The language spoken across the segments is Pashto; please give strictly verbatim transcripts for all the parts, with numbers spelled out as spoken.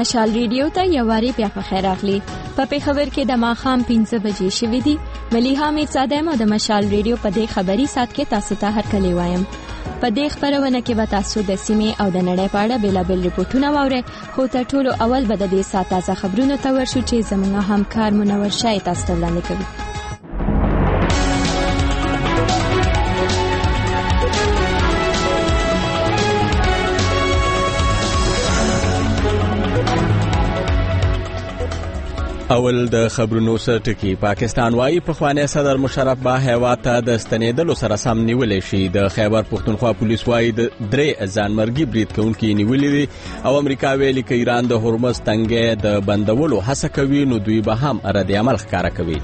مشال ریډیو ته یو واری بیا په خیر اخلي. په پیښور کې د ماښام پنځه بجې شوې دي. ملیحه میرزاده مو د مشال ریډیو په دې خبري سات کې تاسو ته هرکلی وایم. په دې خبرونه کې به تاسو د سیمې او د نړۍ په اړه بیلابیل ریپورتونه واورئ، خو تر ټولو اول به د دې سات تازه خبرونو ته ورشو چې زموږ همکار منور شای تاسو ته وړاندې کوي. اول د خبرونو سرټکی. پاکستان وايي پخوانی صدر مشرف با هیواد ته د ستنېدلو سره سم نیولې شي. د خیبر پښتونخوا پولیس وايي د درې ځانمرګي برید کوونکي نیولې دي او امریکا ویلي چې ایران د هرمز تنګي د بندولو هڅه کوي، نو دوی به هم رد عمل ښکارا کوي.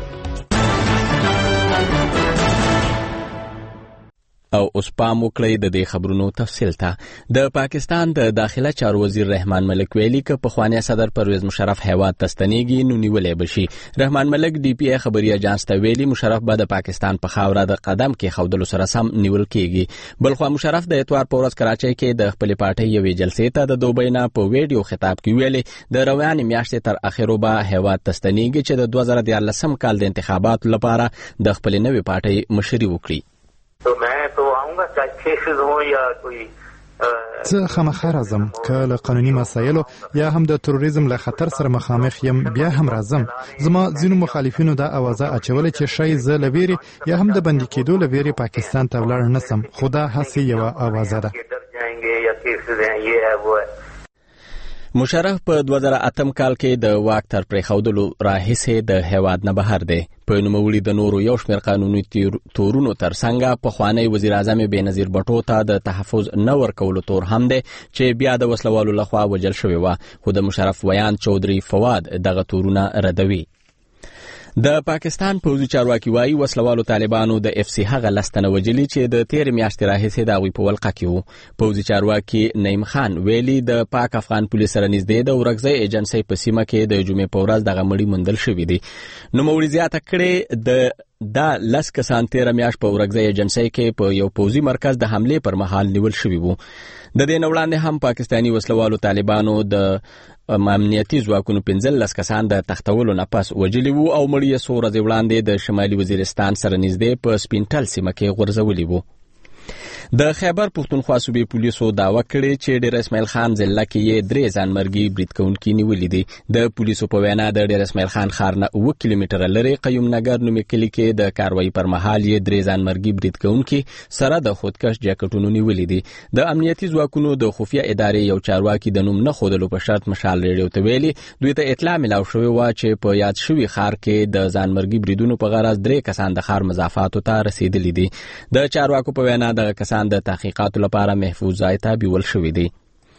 او اوس پام وکړئ د دې خبرونو تفصیل ته. د پاکستان د داخله چارو وزیر رحمان ملک ویلي چې پخوانی صدر پرویز مشرف هیواد ته ستنېږي نو نیولې بشي. رحمان ملک ډي پی ای خبري اژانس ته ویلي مشرف به د پاکستان په خاوره د قدم کې خودلو سره سم نیول کیږي. بلخو مشرف د اتوار په ورځ کراچۍ کې د خپل پارټۍ یوې جلسې ته د دوبۍ نه په ویډیو خطاب کې ویلي د روان میاشتې تر اخرو به هیواد ته ستنېږي چې د دوه زره دیارلسم کال د انتخاباتو لپاره د خپل نوې پارټۍ مشري وکړي. تو میں تو آؤں گا چاہے کیسز ہوں یا کوئی زه خامخا راځم که له قانوني مسایلو یا هم د تروریزم له خطر سره مخامخ یم، بیا هم راځم. زما ځینو مخالفینو دا اوازه اچولې چې شاید زه له ویرې یا هم د بندي کېدو له ویرې پاکستان ته ولاړ نسم، خو دا هسې یوه اوازه ده. مشرف په دوه زره اتم کال کې د واک تر پرېښودلو راهیسې د هیواد نه بهر دی. په نوموړي د نورو یو شمېر قانوني تورونو ترڅنګ پخوانی وزیر اعظم بېنظیر بټو ته د تحفظ نه ورکولو تور هم دی چې بیا د وسلوالو لخوا وژل شوی و، خو د مشرف ویان چودري فواد دغه تورونه ردوي. د پاکستان پوځي چارواکي وايي وسلوالو طالبانو د اف سی هغه لستنه وجلی چې د تیر میاشتې راهیسې د هغوی په ولقه کې وو. پوځي چارواکي نعیم خان ویلي د پاک افغان پولیس سره نږدې د ورکزۍ ایجنسۍ په سیمه کې د جمعې په ورځ دغه مړي موندل شوي دي. نوموړي زیاته کړې د دا لس کسان تیره میاشت په ورکزۍ ایجنسۍ کې په یو پوځي مرکز د حملې پر مهال نیول شوي وو. د دې نه وړاندې هم پاکستاني وسلوالو طالبانو د امنیتي ځواکونو پنځلس کسان د تختولو نه پس وژلي وو او مړي یې څو ورځې وړاندې د شمالي وزیرستان سره نږدې په سپینټل سیمه کې غورځولي وو. د خیبر پښتونخوا صوبې پولیسو دعوه کړې چې ډیر اسماعیل خان ضلع کې یې درې ځانمرګي برید کوونکي نیولي دي. د پولیسو په وینا د ډیر اسماعیل خان ښار نه اوه کیلومتره لرې قیوم نګر نومې کلي کې د کاروایي پر مهال یې درې ځانمرګي برید کوونکي سره د خودکش جاکټونو نیولي دي. د امنیتي ځواکونو د خفیه ادارې یو چارواکي د نوم نه ښودلو په شرط مشال ریډیو ته ویلي دوی ته اطلاع ملاو شوې وه چې په یاد شوي ښار کې د ځانمرګي بریدونو په غرض درې کسان د ښار مضافاتو ته رسېدلي دي. د چارواکو په وینا دغه کسان د تحقیقاتو لپاره محفوظ ځای ته بیول شوي دي.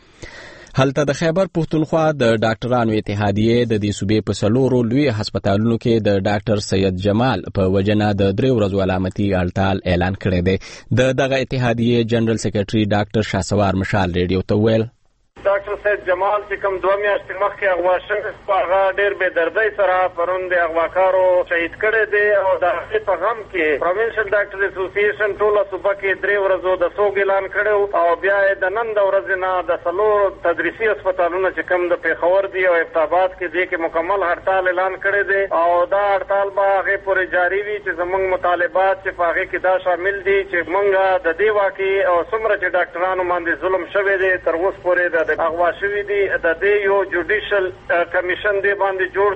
هلته د خیبر پښتونخوا د ډاکټرانو اتحادیې د دې صوبې په څلورو لوی هسپتالونو کې د ډاکټر سید جمال په وجنه د درې ورځو علامتي هړتال اعلان کړی دی. د دغه اتحادیې جنرال سیکرټري ډاکټر شاسوار مشال ریډیو ته ویل ډاکټر سید جمال چې کوم دوه میاشتې مخکې اغوا شوی هغه ډېر بې دردۍ سره پرون د اغواکارو شهید کړی دی او د هغې په غم کې پروینشل ډاکټر اسوسییشن ټوله صوبه کې درې ورځو د سوګ اعلان کړی او بیا یې د نن د ورځې نه د څلورو تدریسي هسپتالونه چې کوم د پیښور دي او ابتاباد کې دې کې مکمل هړتال اعلان کړی دی او دا هړتال به هغې پورې جاري وي چې زموږ مطالبات چې په هغې کې دا شامل دي چې موږ د دې واقعې او څومره چې ډاکټرانو باندې ظلم شوی دی تر اوس پورې د اغوا شوی دی د دې یو جوډیشل کمیشن دی باندې جوړ.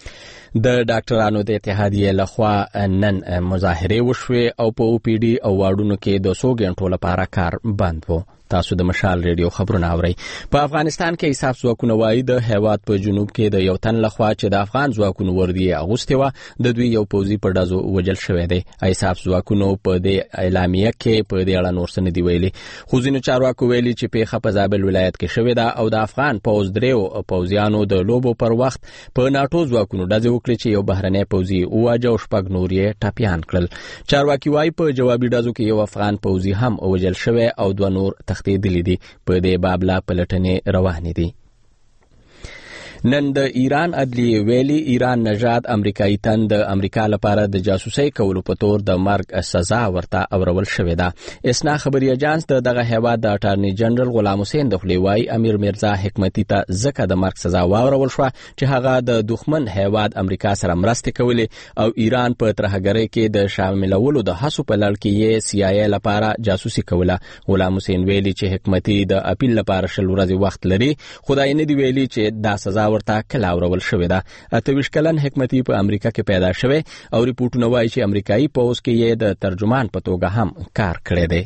د ډاکټرانو د اتحادیې لخوا نن مظاهرې وشوې او په او پی ډي او واردونو کې د څو غنټو لپاره کار بند و. تاسو د مشال ریډیو خبرونه اورئ. په افغانستان کې اساف ځواکونه وایي د هیواد په جنوب کې د یو تن لخوا چې د افغان ځواکونو وردی اغوستې وه د دوی یو پوځي په ډزو وژل شوی دی. اساف ځواکونو په دې اعلامیه کې په دې اړه نور څه نه دي ویلي، خو ځینو چارواکو ویلي چې پیښه په زابل ولایت کې شوې ده او د افغان پوځ دریو پوځیانو د لوبو پر وخت په ناټو ځواکونو ډزې وکړې چې یو بهرنی پوځي وواژه او شپږ نور یې ټپیان کړل. چارواکي وایي په جوابي ډزو کې یو افغان پوځي هم وژل شوی او دوه نور تښتېدلي دي. په دې باب لا پلټنې روانې دي. نن د ایران عدلیه ویلي ایران نژاد امریکایي تن د امریکا لپاره د جاسوسي کولو په تور د مرګ سزا ورته اورول شوې ده. اسنا خبري اجانس د دغه هیواد د اټارنی جنرال غلام حسین دخلی وای امیر مرزا حکمتي ته ځکه د مرګ سزا واورول شو چې هغه د دښمن هیواد امریکا سره مرسته کولې او ایران په ترهګرۍ کې د شاملولو د هڅو په لړ کې یې سی آی ای لپاره جاسوسي کوله. غلام حسین ویلي چې حکمتي د اپیل لپاره شل ورځې وخت لري، خدای نه دی ویلي چې دا سزا ورته کله اورول شوې ده. اته ویشت کلن حکمتي په امریکا کې پیدا شوی او ریپورتونه وایي چې امریکایي پوځ کې یې د ترجمان په توګه هم کار کړی دی.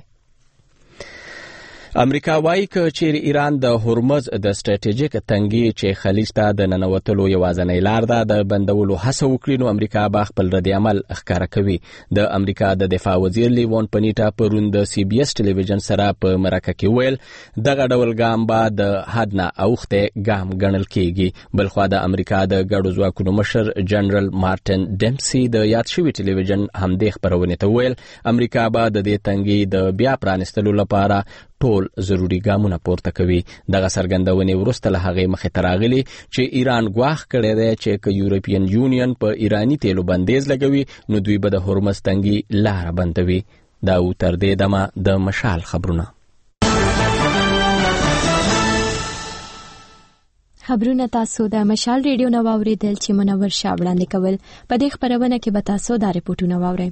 امریکا وایي چې چیرې ایران د هرمز د سټریټیژیک تنګي چې خلیج ته د ننوتلو یوازینۍ لار ده د بندولو هڅه وکړي نو امریکا به خپل رد عمل ښکاره کوي. د امریکا د دفاع وزیر لیوان پنیټا پرون د سی بي اس ټلویزیون سره په مرکه کې ویل دغه ډول ګام به د حد نه اوښته ګام ګڼل کیږي. بلخوا د امریکا د ګډو ځواکونو مشر جنرال مارټن ډیمسي د یاد شوي ټلویزیون همدې خبرونې ته ویل امریکا به د دې تنګي د بیا پرانستلو لپاره ټول ضروري ګامونه پورته کوي. دغه څرګندونې وروسته له هغې مخې ته راغلي چې ایران ګواښ کړی دی چې که یورپین یونین په ایراني تیلو بندیز لګوي نو دوی به د هرمز تنګي لاره بندوي. دا و تر دې دمه د مشال خبرونه. خبرونه تاسو د مشال ریډیو نو واوریدل چې منور شاه وړاندې کول. په دې خبرونه کې به تاسو دا ریپورتونه واورئ.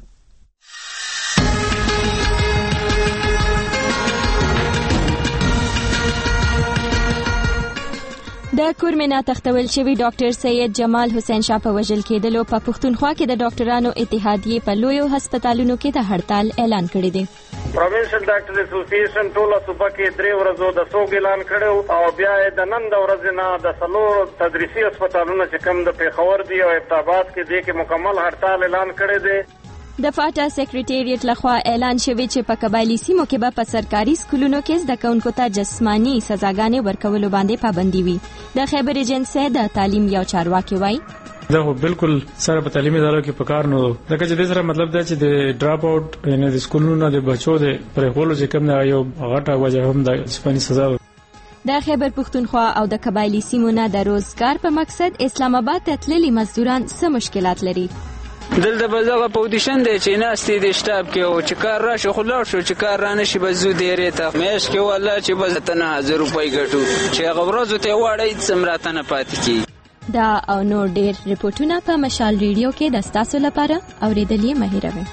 د کورمنا تختول شوی ډاکټر سید جمال حسین شاه په وژل کېدلو په پښتونخوا کې د ډاکټرانو اتحادیې په لویو هسپتالونو کې د هړتال اعلان کړی دی. پروینشل ډاکټر اسوسییشن ټول صوبه کې درې ورځو د سوګ اعلان کړو او بیا د نن د ورځې نه د څلور تدریسي هسپتالونو چې کوم د پیښور دی او ابتاباد کې دی کې مکمل هړتال اعلان کړی دی. د فاټا سیکریټریټ لخوا اعلان شوی چې په قبایلی سیمو کې به په سرکاري سکولونو کې زده کوونکو ته جسمانی سزاګانې ورکولو باندې پابندي وي. د خیبر ایجنسی د تعلیم یو چارواکي وایي دا خو بالکل سره په تعلیمي ادارو کې پکار نه ده چې د سره مطلب دا چې د ډراپ آوټ یعنی د سکولونو د بچو د پرېښولو چې کوم یو غټه وجه هم د جسمانی سزا د خیبر پښتونخوا او د قبایلی سیمو نه د روزګار په مقصد اسلام آباد ته تللي مزدوران څه مشکلات لري. دلته به دغه پوزیشن دی چې ناستې د شتاب کې او چې کار راشي خو لاړ شو چې کار رانه شي به زو دیرې ته میاشت کې والله چې به زه نه هزار روپۍ ګټو چې هغه ورځو ته واړی څه مراته نه پاتې کېږي. دا او نور ډېر ریپورټونه په مشال ریډیو کې د ستاسو لپاره اورېدل یې مه هېروئ.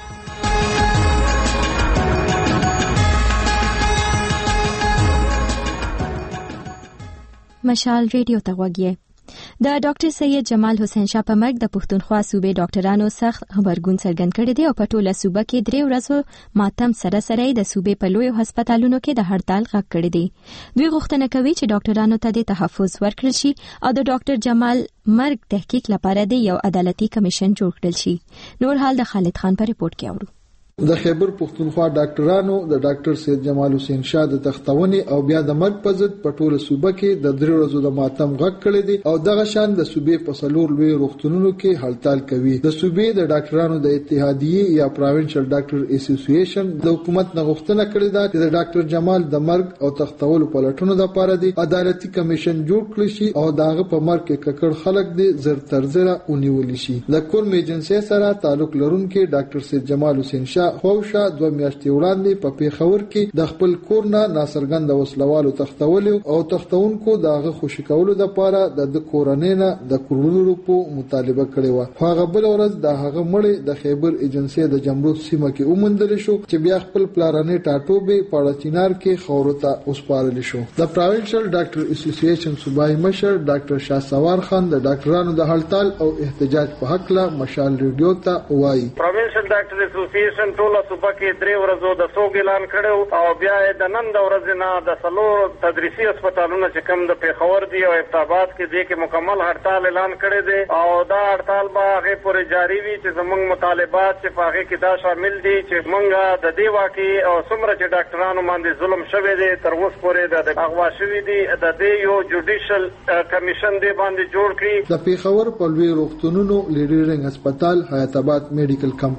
مشال ریډیو ته غوږ یې. د ډاکټر سید جمال حسین شاه په مرګ د پښتونخوا صوبې ډاکټرانو سخت خبرګون څرګند کړی دی او په ټوله صوبه کې درې ورځو ماتم سره سره د صوبې په لویو هسپتالونو کې د هړتال غږ کړی دی. دوی غوښتنه کوي چې ډاکټرانو ته د تحفظ ورکړل شي او د ډاکټر جمال مرګ تحقیق لپاره د یو عدالتي کمیشن جوړ کړل شي. نور حال د خالد خان په ریپورت کې اورو. د خیبر پښتونخوا ډاکټرانو د ډاکټر سید جمال حسین شاه د تختونې او بیا د مرګ په ضد په ټوله صوبه کې د درې ورځو د ماتم غږ کړی دی او دغه شان د صوبې په څلور لوی روغتونونو کې هړتال کوي. د صوبې د ډاکټرانو د اتحادیې یا پروینشل ډاکټر اسوسییشن د حکومت نه غوښتنه کړې ده چې د ډاکټر جمال د مرګ او تختولو په لټونو لپاره د عدالتي کمیشن جوړ کړي شي او داغه په مرګ کې ککړ خلک دي زر تر زره ونیول شي. د کورم ایجنسی سره تعلق لرونکي ډاکټر سید جمال حسین شاه خوشا دوه میاشتې وړاندې په پیښور کې د خپل کور نه ناڅرګند وسلوالو تختول او تختونکو دغه خوشی کولو لپاره د کورنۍ نه د کروڑونو روپو مطالبه کړې و. هغه بل ورځ د هغه مړی د خیبر ایجنسی د جمرود سیمه کې ومندل شو چې بیا خپل پلارانې ټاټوبې پاړه چینار کې خورته اوسپارل شو. د پروینشل ډاکټر اسوسییشن صوبایي مشر ډاکټر شاه سوار خان د ډاکټرانو د هړتال او احتجاج په حق لا مشال ریډیو ته وایي پروینشل ډاکټر اسوسییشن ټول صوبه کې درې ورځو د سوګ اعلان کړو او بیا د نن د ورځې نه د څلور تدریسي هسپتالونو چې کوم د پیښور دی او ابتاباد کې دی کې مکمل هړتال اعلان کړی دی او دا هړتال به هغه پورې جاری وي چې زموږ مطالبات چې په هغه کې دا شامل دي چې موږ د دې واقعي او څومره چې ډاکټرانو باندې ظلم شوی دی تر اوسه پورې د اغوا شوی دی د دې یو جوډیشل کمیشن دی باندې جوړ کړي. د پیښور په لوی روغتونونو لیډرینګ هسپتال حیات آباد میډیکل کمپلیکس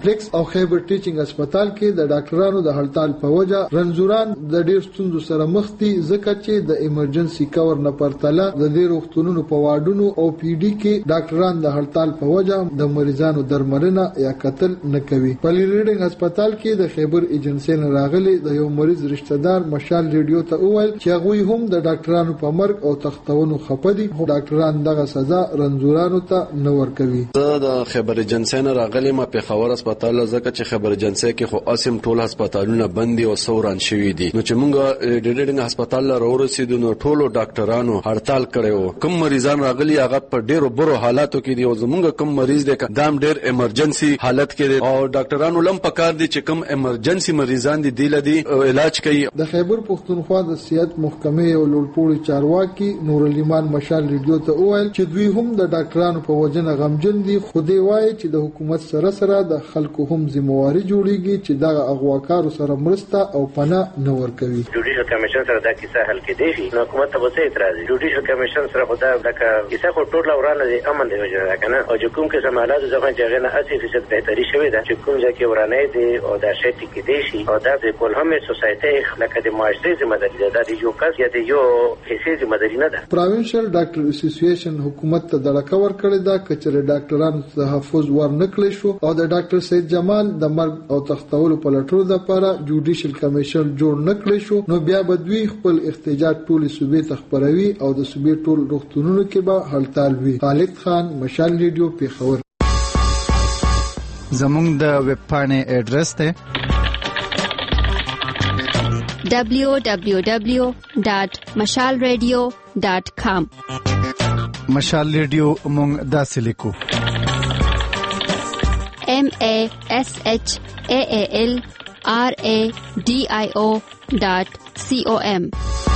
کمپلیکس او خیبر ټیچینګ هسپتال کې د ډاکټرانو د هړتال په وجه رنځوران د ډیر ستونزو سره مخ دي ځکه چې د ایمرجنسي کور نه پرتله د دې روغتونونو په واډونو او پی ډي کې ډاکټران د هړتال په وجه د مریضانو درملنه یا قتل نه کوي. په لیډینګ هسپتال کې د خیبر ایجنسی نه راغلي د یو مریض رشتہ دار مشال ریډیو ته وویل چې هغه هم د ډاکټرانو په مرګ او تختونو خپدي خو ډاکټران دغه سزا رنځورانو ته نه ورکوي. زه د خیبر ایجنسی نه راغلی ما په خبر هسپتال ځکه چې خیبر ایجنسی کې خو اسیم ټول هسپتالونه بند دي او سوران شوي دي نو چې موږ د لیډینګ هسپتال له ورسېدو نو ټولو ډاکټرانو هړتال کړو. کوم مریضان راغلي هغه په ډیرو برو حالاتو کې دي او زمونږ کوم مریض دی دام ډیر ایمرجنسي حالت کې دي او ډاکټرانو لم پکار دي چې کوم ایمرجنسي مریضان دي دله دي علاج کوي. د خیبر پښتونخوا د صحت محکمې او لوړپوړي چارواکي نور الایمان مشال ریډیو ته وویل چې دوی هم د ډاکټرانو په وجنه غمجن دي خو دوی وایي چې د حکومت سره سره د خلکو هم ذمہواری جوړیږي چې دغه اغواکارو سره مرسته او پناه نه ورکوي. جوډیشل کمیشن سره دا کیسه حل کېدی شي نو حکومت ته څه اعتراض دی؟ جوډیشل کمیشن سره خدا دغه کیسه خو ټول ورانه دي امن دی وجه کنه او چې کوم کې سمالات ځکه چې هغه نه اسی فیصد بهتري شوی دا چې کوم ځکه ورانه دي او دا شی کېدی شي او دا د کول هم سوسایټي لکه د معاشري ذمہ داری ده د یو کس یا د یو حصے ذمہ داری نه ده. پروینشل ډاکټر اسوسییشن حکومت ته دړه ورکړی دا کچره ډاکټرانو تحفظ ورنکړي شو او د ډاکټر سید جمال د مرګ او تختولو په لټولو لپاره جوډیشل کمیشن جوړ نکړي شو نو بیا به دوی خپل احتجاج ټول صوبې ته خبروي او د صوبې ټول روغتونونو کې به هړتال وي. خالد خان مشال ریډیو پیښور. زموږ د ویب پاڼې اډرس ته دبلیو دبلیو دبلیو ډاٹ مشال ریډیو ډاٹ کام. مشال ریډیو مونږ داسې لیکو M A S H A A L R A D I O dot C O M.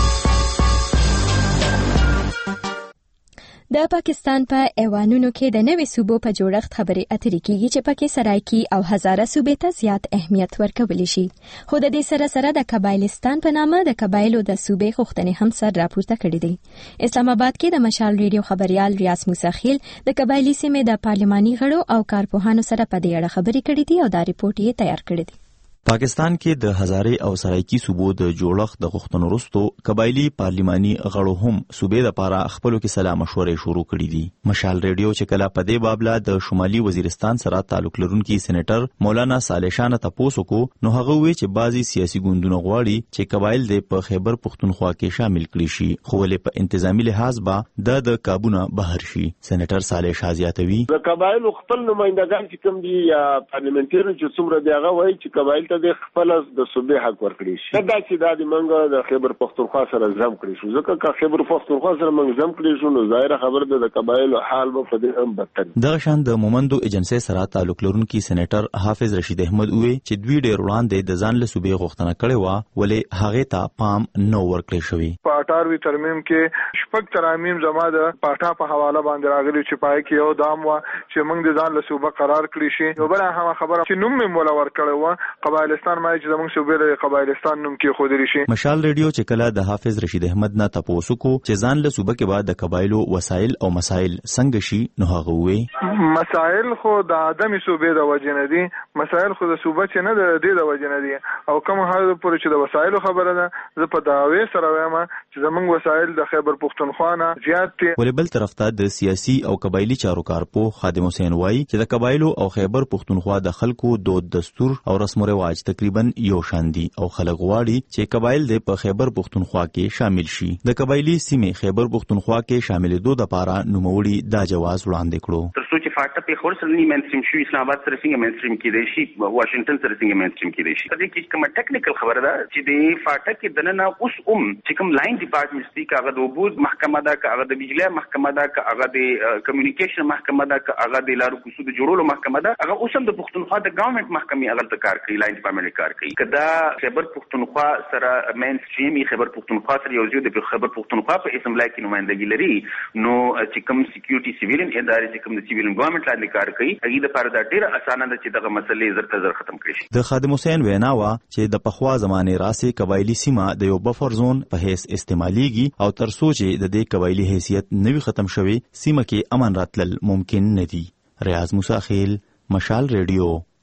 د پاکستان په ایوانونو کې د نوې صوبو په جوړښت خبرې اترې کیږي چې پکې سرایکی او هزاره صوبې ته زیات اهمیت ورکول شي. خو د دې سره سره د قبایلستان په نامه د قبایلو د صوبې غوښتنې هم سر راپورته کړې دي. اسلام آباد کې د مشال ریډیو خبريال ریاض موسیخیل د قبایلی سیمې د پارلماني غړو او کارپوهانو سره په دې اړه خبرې کړې دي او دا ریپورت یې تیار کړی دی. پاکستان کې د هزارې او سرایکی صوبو د جوړښت د غوښتنو وروسته قبایلی پارلماني غړو هم صوبې لپاره خپلو کې سلا مشورې شروع کړې دي. مشال ریډیو چې کله په دې بابله د شمالي وزیرستان سره تعلق لرونکي سېنیټر مولانا صالح شاه ته تاسو کو نو هغه وی چې بعضي سیاسي ګوندونه غواړي چې قبایل د په خیبر پښتونخوا کې شامل کړي شي خو ولې په انتظامی لحاظ به د د کابونه بهر شي. سېنیټر صالح شاه زیاتوي د قبایل خپل نمائندګان چې کوم دي یا پارلیمنټري چې څومره دی هغه وایي چې قبایل د خپل د صوبې حق ورکړي شي. دا چې د منګه د خیبر پښتونخوا سره ځم کړی شو ځکه چې خیبر پښتونخوا سره منګه ځم کړی شو نو ظاهر خبره ده د قبایلو حال به په دې هم بدتر. د شان د مومندو ایجنسی سره تعلق لرونکي سېنیټر حافظ رشید احمد وی چې دوی ډېر وړاندې د ځان له صوبې غوښتنه کړې و ولې هغه ته پام نو ورکړی شوی. په اټاروي ترمیم کې شپږ ترامیم زما د پاټا په حواله باندې راغلي چې پای کې یو دام و چې موږ د ځان له صوبه قرار کړی شي. نو بل هغه خبره چې نوم مې مولا ورکړی و قبایلستان ما چې زموږ صوبې د قبایلستان نوم کې خو دې شي. مشال ریډیو چې کله د حافظ رشید احمد نه تاسو کو چې ځان له صوبه کې بعد د قبایلو وسایل او مسایل څنګه شي نو هغه وې مسایل خو د ادمي صوبې د وجنه دي مسایل خو د صوبه چې نه د دې د وجنه دي او کوم حال پورې چې د وسایلو خبره ده زه په داوی سره وایم چې زموږ وسایل د خیبر پښتونخوا نه زیات دي. ولې بل طرف ته د سیاسي او قبایلی چارو کارپو خادم حسین وای چې د قبایلو او خیبر پښتونخوا د خلکو دود دستور او رسم و رواج تقریبا یو شان دي او خلک غواړي چې قبایل د په خیبر پښتونخوا کې شامل شي. د قبایلی سیمې خیبر پښتونخوا کې شاملېدو لپاره نوموړي دا جواز وړاندې کړو. ترڅو چې فاټا په خور سره نه مینستریم شي اسلام آباد سره څنګه مینستریم کېدای شي واشنگټن سره څنګه مینستریم کېدای شي. دې کې کومه ټیکنیکل خبره ده چې د فاټا کې دننه اوس اوم چې کوم لاین ډپارټمنټ دي کاغه د وبود محکمه ده کاغه د بجلی محکمه ده کاغه د کمیونیکیشن محکمه ده کاغه د لارو کوڅو د جوړولو محکمه ده هغه اوس هم د پښتونخوا د ګورنمنت محکمې هغه د کار کوي لاین ډپارټمنټ کار کوي. کدا خیبر پښتونخوا سره مینستریم خیبر پښتونخوا سره یو ځای د خیبر پښتونخوا په اسمبلی کې نمائندګي لري نو چې کوم سکیورټي سیویلین ادارې چې کوم د سیویلین ګورنمنت لاندې کار کوي هغه د پاره دا ډیره اسانه ده چې دغه مسلې زر تر زر ختم کړي شي. د خادم حسین وینا وا چې د پخوا زمانه راسي قبایلی سیمه د یو بفر زون په هیڅ استعماليږي او تر څو چې د دې قبایلی حیثیت نوي ختم شوي سیمه کې امن راتلل ممکن نه دي. ریاض موسی خیل مشال ریډیو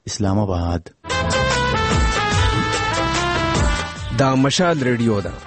اسلام آباد. دا مشال ریډیو ده.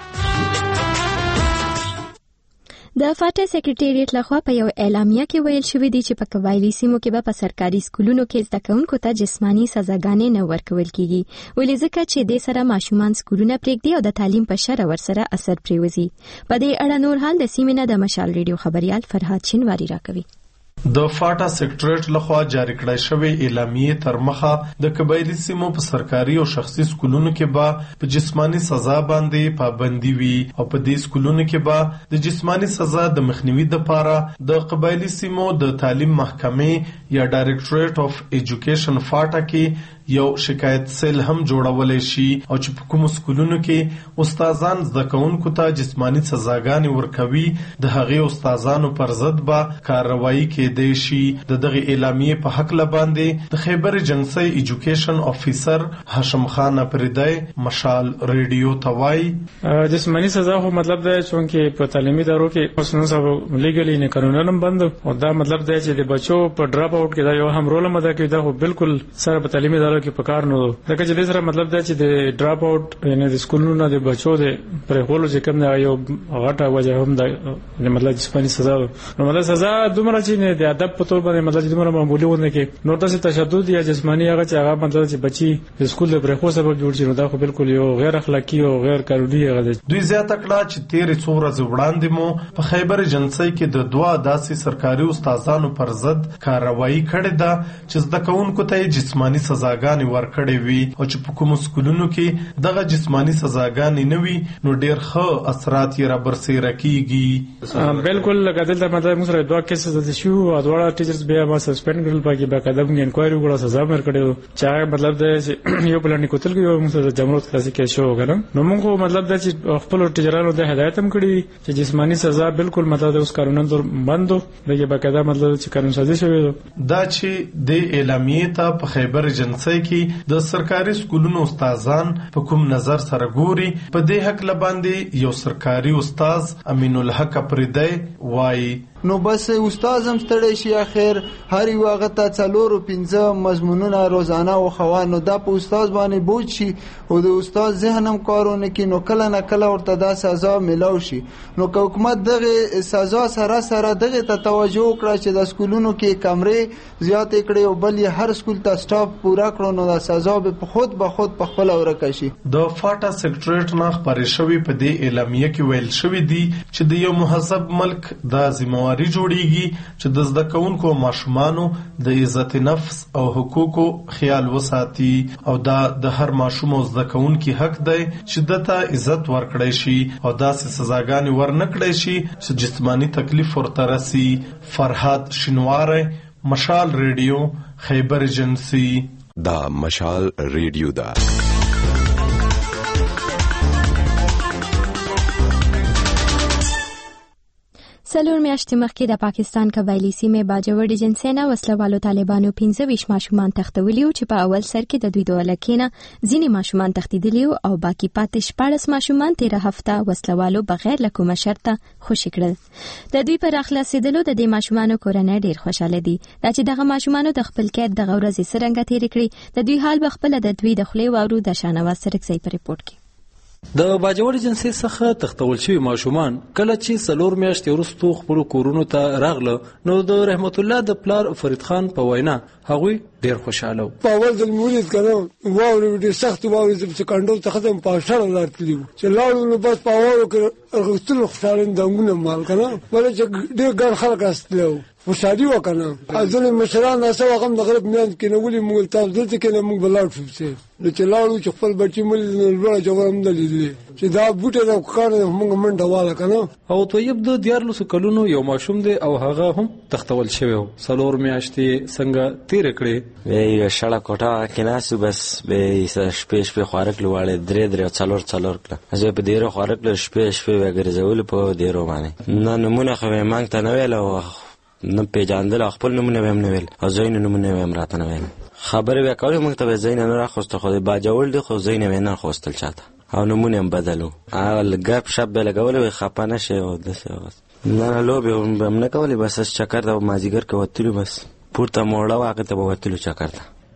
د فاټا سکریټریټ لخوا په یو اعلامیه کې ویل شوی دی چې په قبایلی سیمو کې به په سرکاري سکولونو کې زده کوونکو ته جسمانی سزاګانې نه ورکول کیږي، ولې ځکه چې د سره ماشومان سکولونه پرېږدي او د تعلیم په شر ورسره اثر پریوزي. په دې اړه نور حال د سیمې نه د مشال ریډیو خبريال فرهاد شینواری راکوي. د فاټا سکریټریټ لخوا جاری کړای شوی اعلامیه تر مخه د قبایلی سیمو په سرکاري او شخصي سکولونو کې به په جسمانی سزا باندې پابندي وي او په دې سکولونو کې به د جسمانی سزا د مخنیوي لپاره د قبایلی سیمو د تعلیم محکمې یا ډایریکټوریټ اف ایجوکیشن فاټا کې یو شکایت سیل هم جوړولای شي او چې په کوم سکولونو کې استادان زده کوونکو ته جسمانی سزاګانې ورکوي د هغې استادانو پر ضد به کاروایی کېدای شي. د دغه اعلامیې په حق لباندې د خیبر ایجنسی ایجوکیشن افیسر هاشم خان پردای مشال ریډیو توای جسمانی سزا خو مطلب دی چې په تعلیمي ادارو کې اوس نو سب لیګلی نه قانوناً بند او دا مطلب دی چې د بچو په ډراپ آوټ کې دا یو هم رول مده کوي. دا خو بالکل سره په تعلیمي ادارو کې پکار نه ده چې د سره مطلب دی چې د ډراپ آوټ یعنی د سکولونو د بچو د پرېښولو چې کوم دی یو غټه وجه هم د مطلب جسمانی سزا نو مطلب سزا دومره چې د ادب په تور باندې مطلب دومره معمولی ونه کې نو تاسو تشدد یا جسمانی هغه چې هغه مطلب چې بچي د سکول د پرېښو سبب جوړ شي نو دا خو بالکل یو غیر اخلاقی او غیر قانوني هغه دی. دوی زیاته کړه چې تیر څو ورځې وړاندې مو په خیبر ایجنسی کې د دوه داسې سرکاري استادانو پر ضد کاروایی کړې ده چې زده کوونکو ته جسمانی سزاګانې ورکړې وي او چې په کوم سکولونو کې دغه جسمانی سزاګانې نه وي نو ډېر ښه اثرات یې را برسېره کیږي. بالکل لکه دلته مطلب موږ سره دوه کیسز د شو او دواړه ټیچرز بیا ما سسپند کړل پکې به قدم انکوایري وکړه سزا ورکړې چې مطلب دا چې یو بلانی کوتل کې یو موږ د جمهوریت کلاسیک کې شو وکړم نو موږ مطلب دا چې خپل ټیچرانو ته هدایت هم کړی چې جسمانی سزا بالکل مطلب اوس قانونا بندو دغه بقاعده مطلب چې قانون سازي شوی دا چې د اعلامیه ته په خیبر ایجنسی کې د سرکاري سکولونو استادان په کوم نظر سره ګوري په دې حق لباندې یو سرکاري استاد امین الحق پردای وایي نو بس استاد هم ستړی شي اخر هر یو هغه ته څلور او پنځه مضمونونه روزانه او خوانو دا په استاد باندې بوج شي او د استاد ذهن هم کارونه کوي نو کله نه کله ورته دا سزا ملاو شي نو حکومت دغه سزا سره سره دغه ته توجه وکړه چې د سکولونو کې کمرې زیات کړي او بل هر سکول ته سټاف پورا کړو نو دا سزا به خود به خود په خپل ورکه شي. د فاټا سکریټریټ نه خبرې شوې په دې اعلامیه کې ویل شوی دی چې د یو مهذب ملک د ذمہ جوړیږي چې د زده کوونکو ماشومانو د عزت نفس او حقوقو خیال وساتي او دا د هر ماشوم او زده کوونکي حق دی چې دته عزت ورکړي شي او داسې سزاګانې ورنکړي شي چې جسمانی تکلیف ورته رسي. فرهاد شینواری مشال ریډیو خیبر ایجنسی. دا مشال ریډیو دا څلور میاشتې مخکې د پاکستان قبایلی سیمې باجوړ ایجنسی نه وسلوالو طالبانو پنځه ویشت ماشومان تښتولي وو چې په اول سر کې د دوی د ولکې نه ځینې ماشومان تښتېدلي وو او باقي پاتې شپاړس ماشومان تېره هفته وسلوالو بغیر له کومه شرطه خوشي کړل. د دوی پر راخلاصېدلو د دې ماشومانو کورنۍ ډېر خوشحاله دي. دا چې دغه ماشومانو د خپل قید دغه ورځې څرنګه تېرې کړې د دوی حال به خپله د دوی د خولې واورو. د شاهنواز سرکزی په ریپورټ کې د باجوړ ایجنسی څخه تښتول شوي ماشومان کله چې څلور میاشتې وروسته خپلو کورونو ته راغله نو د رحمت الله د پلار فرید خان په وینا هغوی ډېر خوشحاله وو. په اول ځل مې ولید که نه واورې ډېر سخت واورې چې کنډو څخه ته په اشاره ولاړ تللي وو چې لاړو نو بس په واورو کې اخیستلو خوشحاله دنګونه مال که نه بله چې ډېر ګڼ خلک راستلی وو خوشحالي وه که نه. ځینې مشران ناسه هغه هم د غره په میانځ کې نه ولي موږ تاسو دلته کې نه موږ به لاړ شو پسې نو چې لاړو چې خپل بچي مه لیدل نو لوړه جوړه هم نه لیدلې چې دا بوټی ده کار دی موږ منډه واله که نه. او طیب د دیارلسو کلونو یو ماشوم دی او هغه هم تښتول شوی و. څلور میاشتې څنګه تېرې کړې به یې شړه کوټه کې ناست بس به یې شپې شپې خواره کړې واړې درې درې او څلور څلور کړه زه په دیره خواره کړه شپې شپې به ګرځولې په دیرو باندې نه نمونه خو یې مانګ ته نه ویل او نه پیژاندل خپل نمونه به هم نه ویل او ځینې نمونه به هم راته نه ویل خبرې به کولې موږ ته به ځینې نه راخوسته خو د باجوړ دی خو ځینې به نه خوستل چاته او نمونه هم بدل وو ګپ شپ به لګولې وې خفه نه شي او داسې نه نه لوبې به هم نه کولې بس چکر ته مازدیګر کې وتلو بس پورته موړه وه هغې ته به وتلو چکر ته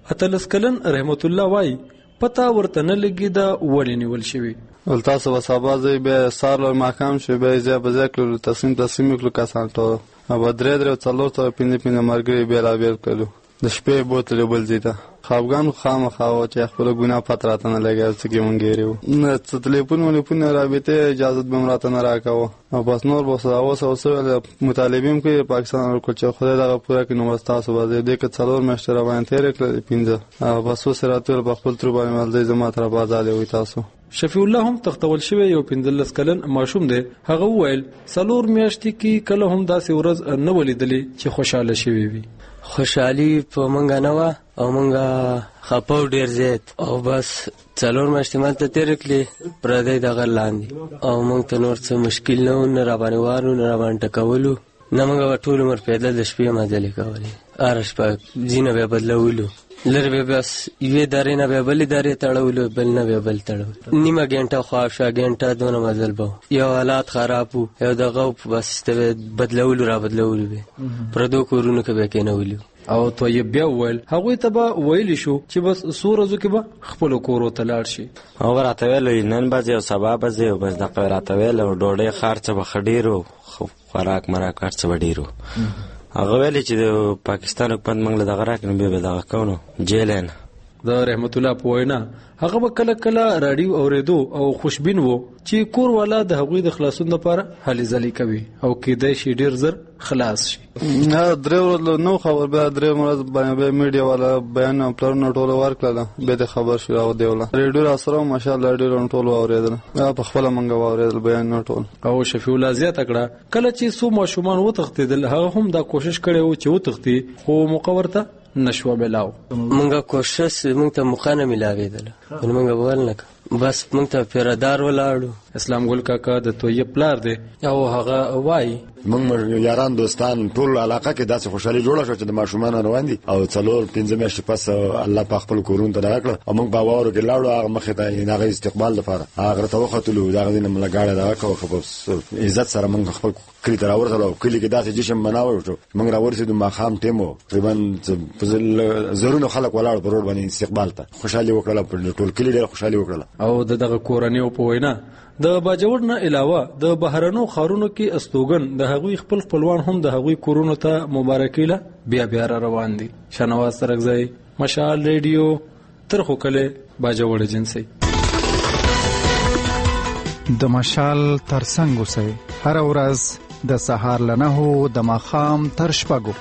اتلس کلن رحمت الله وای پتا ورته نه لګی دا ولې نیول شوی ول تاسو وسابازه به سارلو ماکام شو به ځا بځکلو تقسیم تقسیم کړو کسان ته او درې درې څلور ته پینځه پینځه مرګري بیل بیل کړو د شپې بوتل بل زیته خاوګان خامخاو چې خپل ګناه پاتراته نه لګل چې مونږیرو نه تلیفون ولې رابطه اجازه به مراته نه راکاو او بس نور بس اوس اوس مطالبیم کې پاکستان کو چې خدای دا پورا کې نو تاسو وځي د کې څلور مشتره باندې تیر کړل پینځه او بس سره تر په خپل تر باندې ولدي زما تر بازاله وي تاسو شفیع الله هم تختول شوی یو پنځلس کلن ماشوم دی هغه وویل سلور میاشتې کې کله هم داسې ورځ نه ولیدلې چې خوشاله شوی وي خوشحالي په مونږه نه وه او مونږه خپه ډېر زیات او بس څلور میاشتې مالته تېرې کړې پردی دغه لاندې او مونږ ته نور څه مشکل نه و نه راباندې وار و نه راباندې ټکولو نه مونږ به ټول عمر پیدل د شپې مزلې کولې هره شپه ځینه بیا بدلولو لر به بس یوې دارې نه بیا بلې دارې تړولو بل نه بیا بل تړولو نیمه ګنټه خوا شا ګنټه دونه مزل به یو حالات خراب و یو دغه بس ته بدلولو را بدلولو به پردو کورونو کې به کېنولو او طیب بیا وویل هغوی ته به ویلی شو چې بس څو ورځو کې به خپلو کورو ته لاړ شي هغه راته ویل نن به ځې او سبا به ځې او بس دغه راته ویل او ډوډۍ خرڅه به ښه ډېر و خوراک مراک هر څه به ډېر و هغه ویلې چې د پاکستان حکومت موږ له دغه راکړي نو بیا به دغه کوو نو جیل یې نه د رحمت الله په وینا هغه به کله کله راډیو اورېدو او خوشبین و چې کور والا د هغوی د خلاصون لپاره هلې ځلې کوي او کېدای شي ډېر زر خلاص شي نه درې ورځې نو خبر بیا درې ورځې باندې میډیا والا بیان او پلان ټول ورکړل به د خبر شو او دیوله ریډیو را سره ماشاءالله ډېر ټول اوریدل په خپل منګه اوریدل بیان ټول او شفیع الله زیات کړه کله چې سو ماشومان وتښتېدل هغه هم دا کوشش کړي و چې وتښتي خو مقورته نشو بلاو مونږه کوشش مونږ ته مخه نه ملاوېدله نو مونږ به ول نه بس مونږ ته پیردار ولاړو اسلام ګل کاکا د طیب پلار دی او هغه وایي موږ یاران دوستان ټول علاقه کې داسې خوشحالي جوړه شو چې د ماشومان روان دي او څلور پنځه میاشتې پس الله په خپل کورون ته راکړه او موږ په واورو کې لاړو هغه مخې ته هغه استقبال لپاره هغه ته وختلو دا غوښنه موږ غاړه دا کوو خو عزت سره موږ خپل کلی ته راورسلو کلی کې داسې جشن مناوه شو موږ راورسېدو ماښام ټیمو تقریبا زرونو خلک ولاړ په روډ باندې استقبال ته خوشحالي وکړه ټول کلی ډېر خوشحالي وکړه او دغه کورنۍ په وینا د باجوړ نه علاوه د بهرنو خارونو کې استوګن د هغوی خپل خپلوان هم د هغوی کورونو ته مبارکي له بیا بیا روان دي شنواز ترغزی مشال ریډیو ترخو کله باجوړ جنسي د مشال ترڅنګ اوسئ هر ورځ د سهار لنهو د ماښام تر شپږو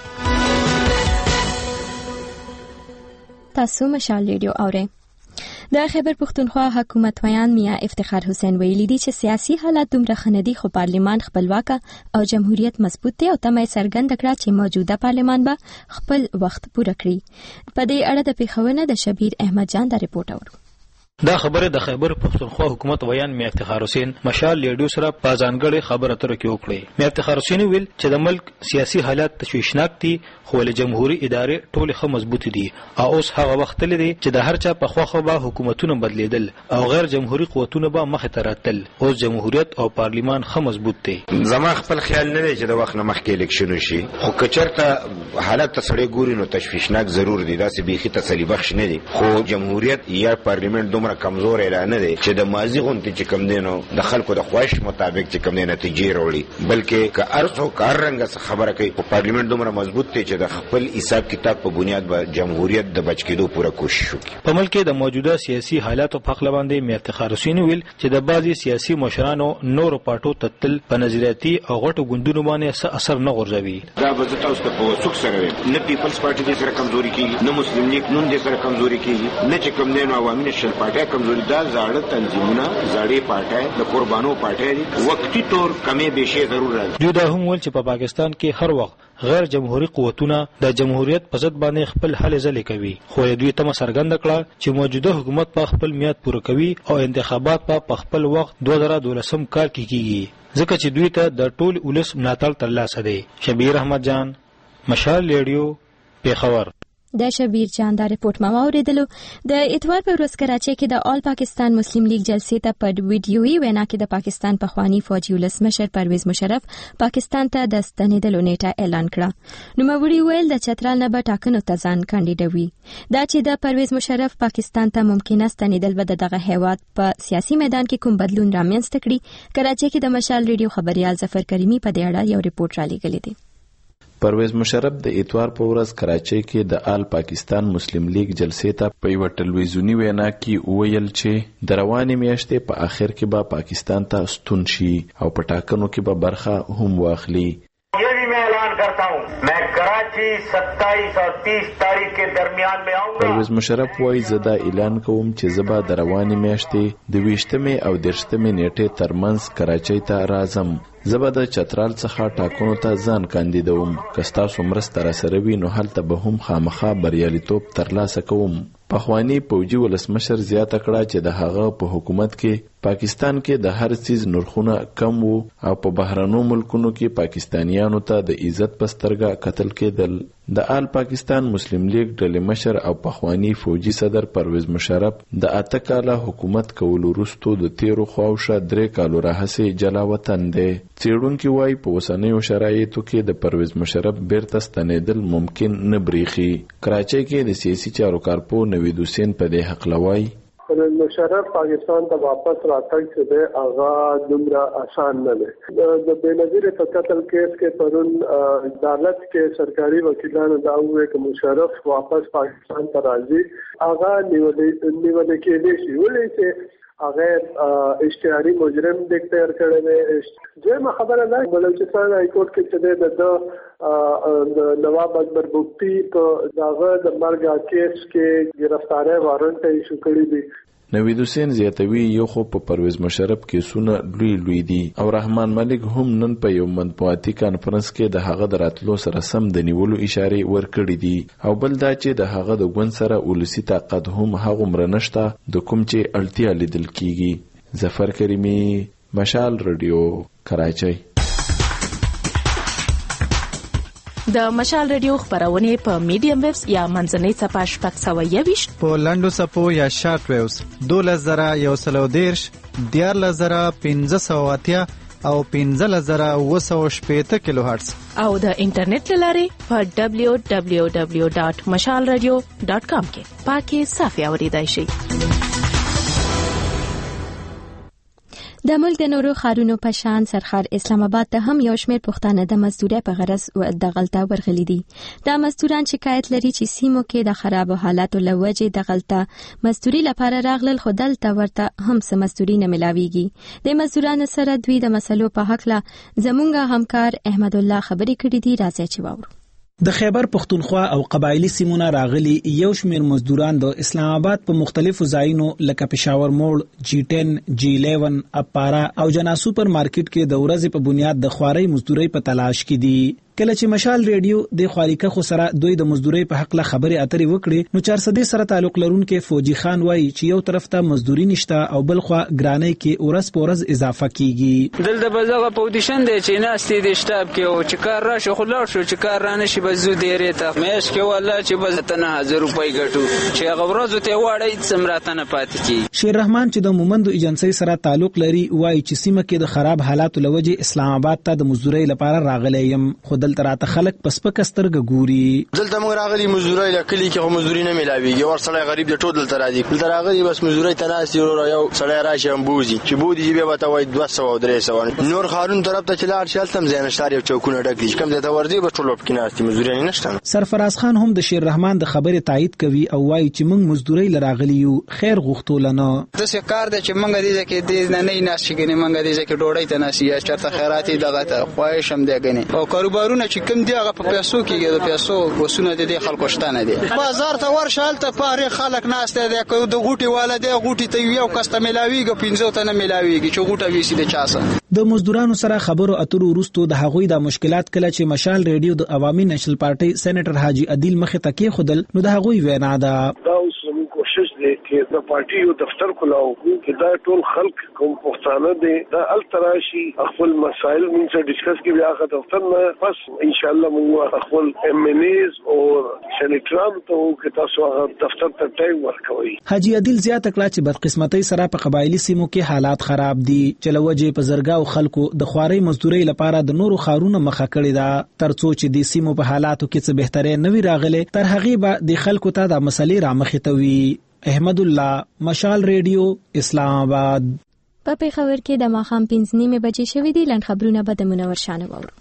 تاسو مشال ریډیو اورئ د خیبر پختونخوا حکومت ویان میا افتخار حسین ویلي دي چې سیاسي حالات دومره خندي خو پارلیمان خپلواک او جمهوریت مضبوط دی او تمه څرګنده کړه چې موجوده پارلیمان به خپل وخت پوره کړي په دې اړه د پیښورنه د شبیر احمد جان دا ریپورت اورو دا خبره د خیبر پختونخوا حکومت ویان میا افتخار حسین مشال لیډیو سره په ځانګړي خبره تر کې وکړي میا افتخار حسین ویل چې د ملک سیاسي حالات تشویشناک دي خو له جمهوریت ادارې ټول خه مضبوط دي او اوس هغه وخت لري چې د هر چا په خوخه به حکومتونه بدلیدل او غیر جمهوریت قوتونه به مخ ته راتل اوس جمهوریت او پارلیمان خه مضبوط دي زما خپل خیال نه دی چې د وخت نه مخکې الیکشن شي خو کچرته حالت تسړې ګوري نو تشویشناک ضرور دي دا سه بيخي تسلی بخش نه دي خو جمهوریت یا پارلیمان دومره کمزور اعلان نه دی چې د ماضي غونډې چې کم دینو د خلکو د خواهش مطابق چې کم دینه نتیجې وروړي بلکې که ارڅو کار رنګ خبره کوي په پارلیمان دومره مضبوط دی چې د خپل حساب کتاب په بنیاد به جمهوریت د بچ کېدو پوره کوشش وکړي په ملک کې د موجوده سیاسي حالاتو په خپل باندې میا افتخار حسین ویل چې د بعضي سیاسي مشرانو نورو پارټو تتل په نظریاتي او غټو ګوندونو باندې څه اثر نه غورځوي دا به تاسو ته په څوک سره نه پیپلز پارټي د سره کمزوري کیږي نه مسلم لیگ نون د سره کمزوري کیږي نه چې کم دینو عوامي نشل پارټي کمزوري دا زاړه تنظیمونه زاړې پارټي د قربانو پارټي وقتی طور کمی بیشي ضرور راځي دوی دا هم ول چې په پاکستان کې هر وخت غیر جمهوریت قوتونه د جمهوریت په ضد باندې خپل حل ځلې کوي خو دوی تم سرګند کړه چې موجوده حکومت په خپل میاد پوره کوي او انتخابات په خپل وخت دوه زره دولسم کال کې کیږي ځکه چې دوی ته د ټول ولس ملاتړ ترلاسه دی شبیر احمد جان مشال ریډیو پیښور د شبیر جان دا رپورت ما اوریدلو. د اتوار په ورځ کراچۍ کې د آل پاکستان مسلم لیگ جلسې ته په ویډیويي وینا کې د پاکستان پخوانی فوجي ولسمشر پرویز مشرف پاکستان ته د ستنېدلو نیټه اعلان کړه. نوموړي ویل د چترال نه به ټاکنو ته ځان کاندیدوي. دا چې د پرویز مشرف پاکستان ته ممکنه ستنېدل به دغه هیواد په سیاسي میدان کې کوم بدلون رامنځته کړي. کراچۍ کې د مشال ریډیو خبريال ظفر کریمي په دې اړه یو رپورت را لېږلی دی. پرویز مشرف د اتوار په ورځ کراچۍ کې د آل پاکستان مسلم لیگ جلسې ته په یو ټلویزیونی وینا کې ویل چې د روانې میاشتې په آخر کې به پاکستان ته ستون شي او په ټاکنو کې به برخه هم واخلي. یہ بھی میں اعلان کرتا ہوں میں کراچی ستائیس اور تیس تاریخ کے درمیان میں آؤں گا. پرویز مشرف وایي زه دا اعلان کوم چې زه به د روانې میاشتې د ویشتمې او دېرشتمې نیټې ترمنځ کراچۍ ته راځم. زه به د چترال څخه ټاکنو ته ځان کاندیدوم. که ستاسو مرسته راسره وي نو هلته به هم خامخا بریالیتوب ترلاسه کوم. پخوانی پوجي ولسمشر زیاته کړه چې د هغه په حکومت کې پاکستان کې د هر څیز نرخونه کم وو او په بهرنو ملکونو کې پاکستانیانو ته د عزت په سترګه کتل کېدل. د آل پاکستان مسلم لیگ ډلې مشر او پخوانی فوجي صدر پرویز مشرف د اته کاله حکومت کولو وروسته د تیرو خواوشه درې کالو راهیسې جلا وطن دی. څېړونکي وایي په اوسنیو شرایطو کې د پرویز مشرف بیرته ستنېدل ممکن نه بریښي. کراچۍ کې د سیاسي چارو کارپو نوید حسین په دې هکله وایي پرویز مشرف پاکستان ته واپس راتګ چې دی هغه دومره آسان نه دی. د بېنظیر په قتل کیس کې پرون عدالت کې سرکاري وکیلانو دا وویل چې مشرف واپس پاکستان ته راځي هغه نیولې کېدی شي ولې چې هغه اشتهاري مجرم ډیکلیئر کړی دی. دویمه خبره ده بلوچستان های کورټ کې چې دی د د نواب اکبر بگټي په دغه د مرګ کیس کې گرفتاری وارنټ ایشو کړی دی. نوید حسین زیاتوي یو خو په پرویز مشرف کیسونه لوی لوی دي او رحمان ملک هم نن په یو مطبوعاتي کانفرنس کې د هغه د راتلو سره سم د نیولو اشاره ورکړې دي او بل دا چې د هغه د ګوند سره ولسی طاقت هم هغه مرنشته د کوم چې اړتیا لیدل کیږي. ظفر کریمی، مشال رادیو، کراچۍ. د مشال رادیو خبرونه په میډیم ویوز یا منځنۍ صفحه شپږ سوه یویشت په لنډو صفحو یا شارټ ویوز دولس زره یو سلو دیرش دیارلس زره پنځه سوه اتیا او پنځلس زره اوه سوه شپېته کیلو هرتز او د انټرنیټ له لارې په ډبلیو ډبلیو ډبلیو ډاټ مشال رادیو ډاټ کام کې پاکي صافي اوریدای شئ. د ملک د نورو ښارونو په شان سرخار اسلام آباد ته هم یو شمېر پښتانه د مزدورۍ په غرض دغلته ورغلي دي. دا مزدوران شکایت لري چې سیمو کې د خرابو حالاتو له وجې دغلته مزدوري لپاره راغلل خو دلته ورته هم څه مزدوري نه ملاویږي. د مزدورانو سره دوی د مسلو په هکله زمونږ همکار احمد الله خبرې کړې دي. راځئ چې واورو. د خیبر پختونخوا او قبایلی سیمونه راغلي یو شمېر مزدوران د اسلام آباد په مختلفو ځایونو لکه پېښور موړ، جی ټن، جی الیون، اپارا او جنا سوپر مارکیټ کې د ورځې په بنیاد د خوارۍ مزدورۍ په تلاش کې دي. کله چې مشال ریډیو د خواریکه خو سره دوی د مزدورۍ په حق له خبرې اترې وکړي نو چارسدې سره تعلق لرونکي فوجي خان وایي چې یو طرف ته مزدوري نشته او بل خو ګرانۍ کې ورځ په ورځ اضافه کیږي. دلته بزغه پوزیشن دی چې ناستې د شتاب کې او چې کار راشه خو لاړ شو چې کار رانه شي بزو دی ریته مېش کې والله چې بزته نه هزار روپۍ ګټو چې هغه ورځ ته واړی سمراته نه پاتې کی. شیر رحمان چې د مومندو ایجنسی سره تعلق لري وایي چې سیمه کې د خراب حالاتو لوجه اسلام آباد ته د مزدورۍ لپاره راغلی یم خو دلته راته خلک پس پک سترګ ګوري. دلته موږ راغلي مزدوري لکلی کې مزدوري نه ملاويږي ور سړی غریب د ټول دلته راځي دلته راغلي بس مزدوري تناسي ورو یو سړی راشي هم بوزي چې بودي به وته وای دوه سوه درې سوه نور خارون طرف ته چلار شلتم زین شتار یو چوکونه ډکلی کم د ورځي به ټول په کیناستي مزدوري نه نشته. سرفراز خان هم د شیر رحمان د خبره تایید کوي او وایي چې موږ مزدوري لراغلي یو خیر غوښتولنه د څه کار د چې موږ دې کې دې نه نه ناس شګنې موږ دې کې ډوړی تناسي یا چرته خیراتي دغه ته خواهش هم دی غني او کاروبارونه چې کم دی هغه په پیسو کې د پیسو وسونه د خلکو شتانه دي. بازار ته ورشل ته پاره خلک ناشته دي کو د غوټي والده غوټي ته یو کسته ملاویږي پنځو ته نه ملاویږي چې غوټه ویسي د چاسه. د مزدورانو سره خبرو اترو وروسته د هغوی د مشکلات کله چې مشال ریډیو د عوامي نېشنل پارټي سېنیټر حاجی عادل مخه تکي خدل نو د هغوی وینا ده دا اوس موږ کوشش افسوس دی چې د پارټي یو دفتر کولاو چې دا ټول خلک کوم پښتانه دي دا التراشي خپل مسائل موږ سره ډیسکس کوي هغه دفتر نه بس ان شاء الله موږ خپل ایم ان ایز او سېنیټران ته کې تاسو هغه دفتر ته ټایم ورکوي. حاجی عادل زیات کړه چې بدقسمتۍ سره په قبایلی سیمو کې حالات خراب دي چې لوجه په زرګاو خلکو د خواري مزدوري لپاره د نورو خارونو مخه کړی دا ترڅو چې د سیمو په حالاتو کې څه بهتري نوي راغله تر هغه به د خلکو ته د مسلې را مخې ته وي. احمد الله مشال ریډیو اسلام آباد. په پیښور کې د ماخام پنځه نیمه بجې شوې دي. لند خبرونه به د منور شانه وورو.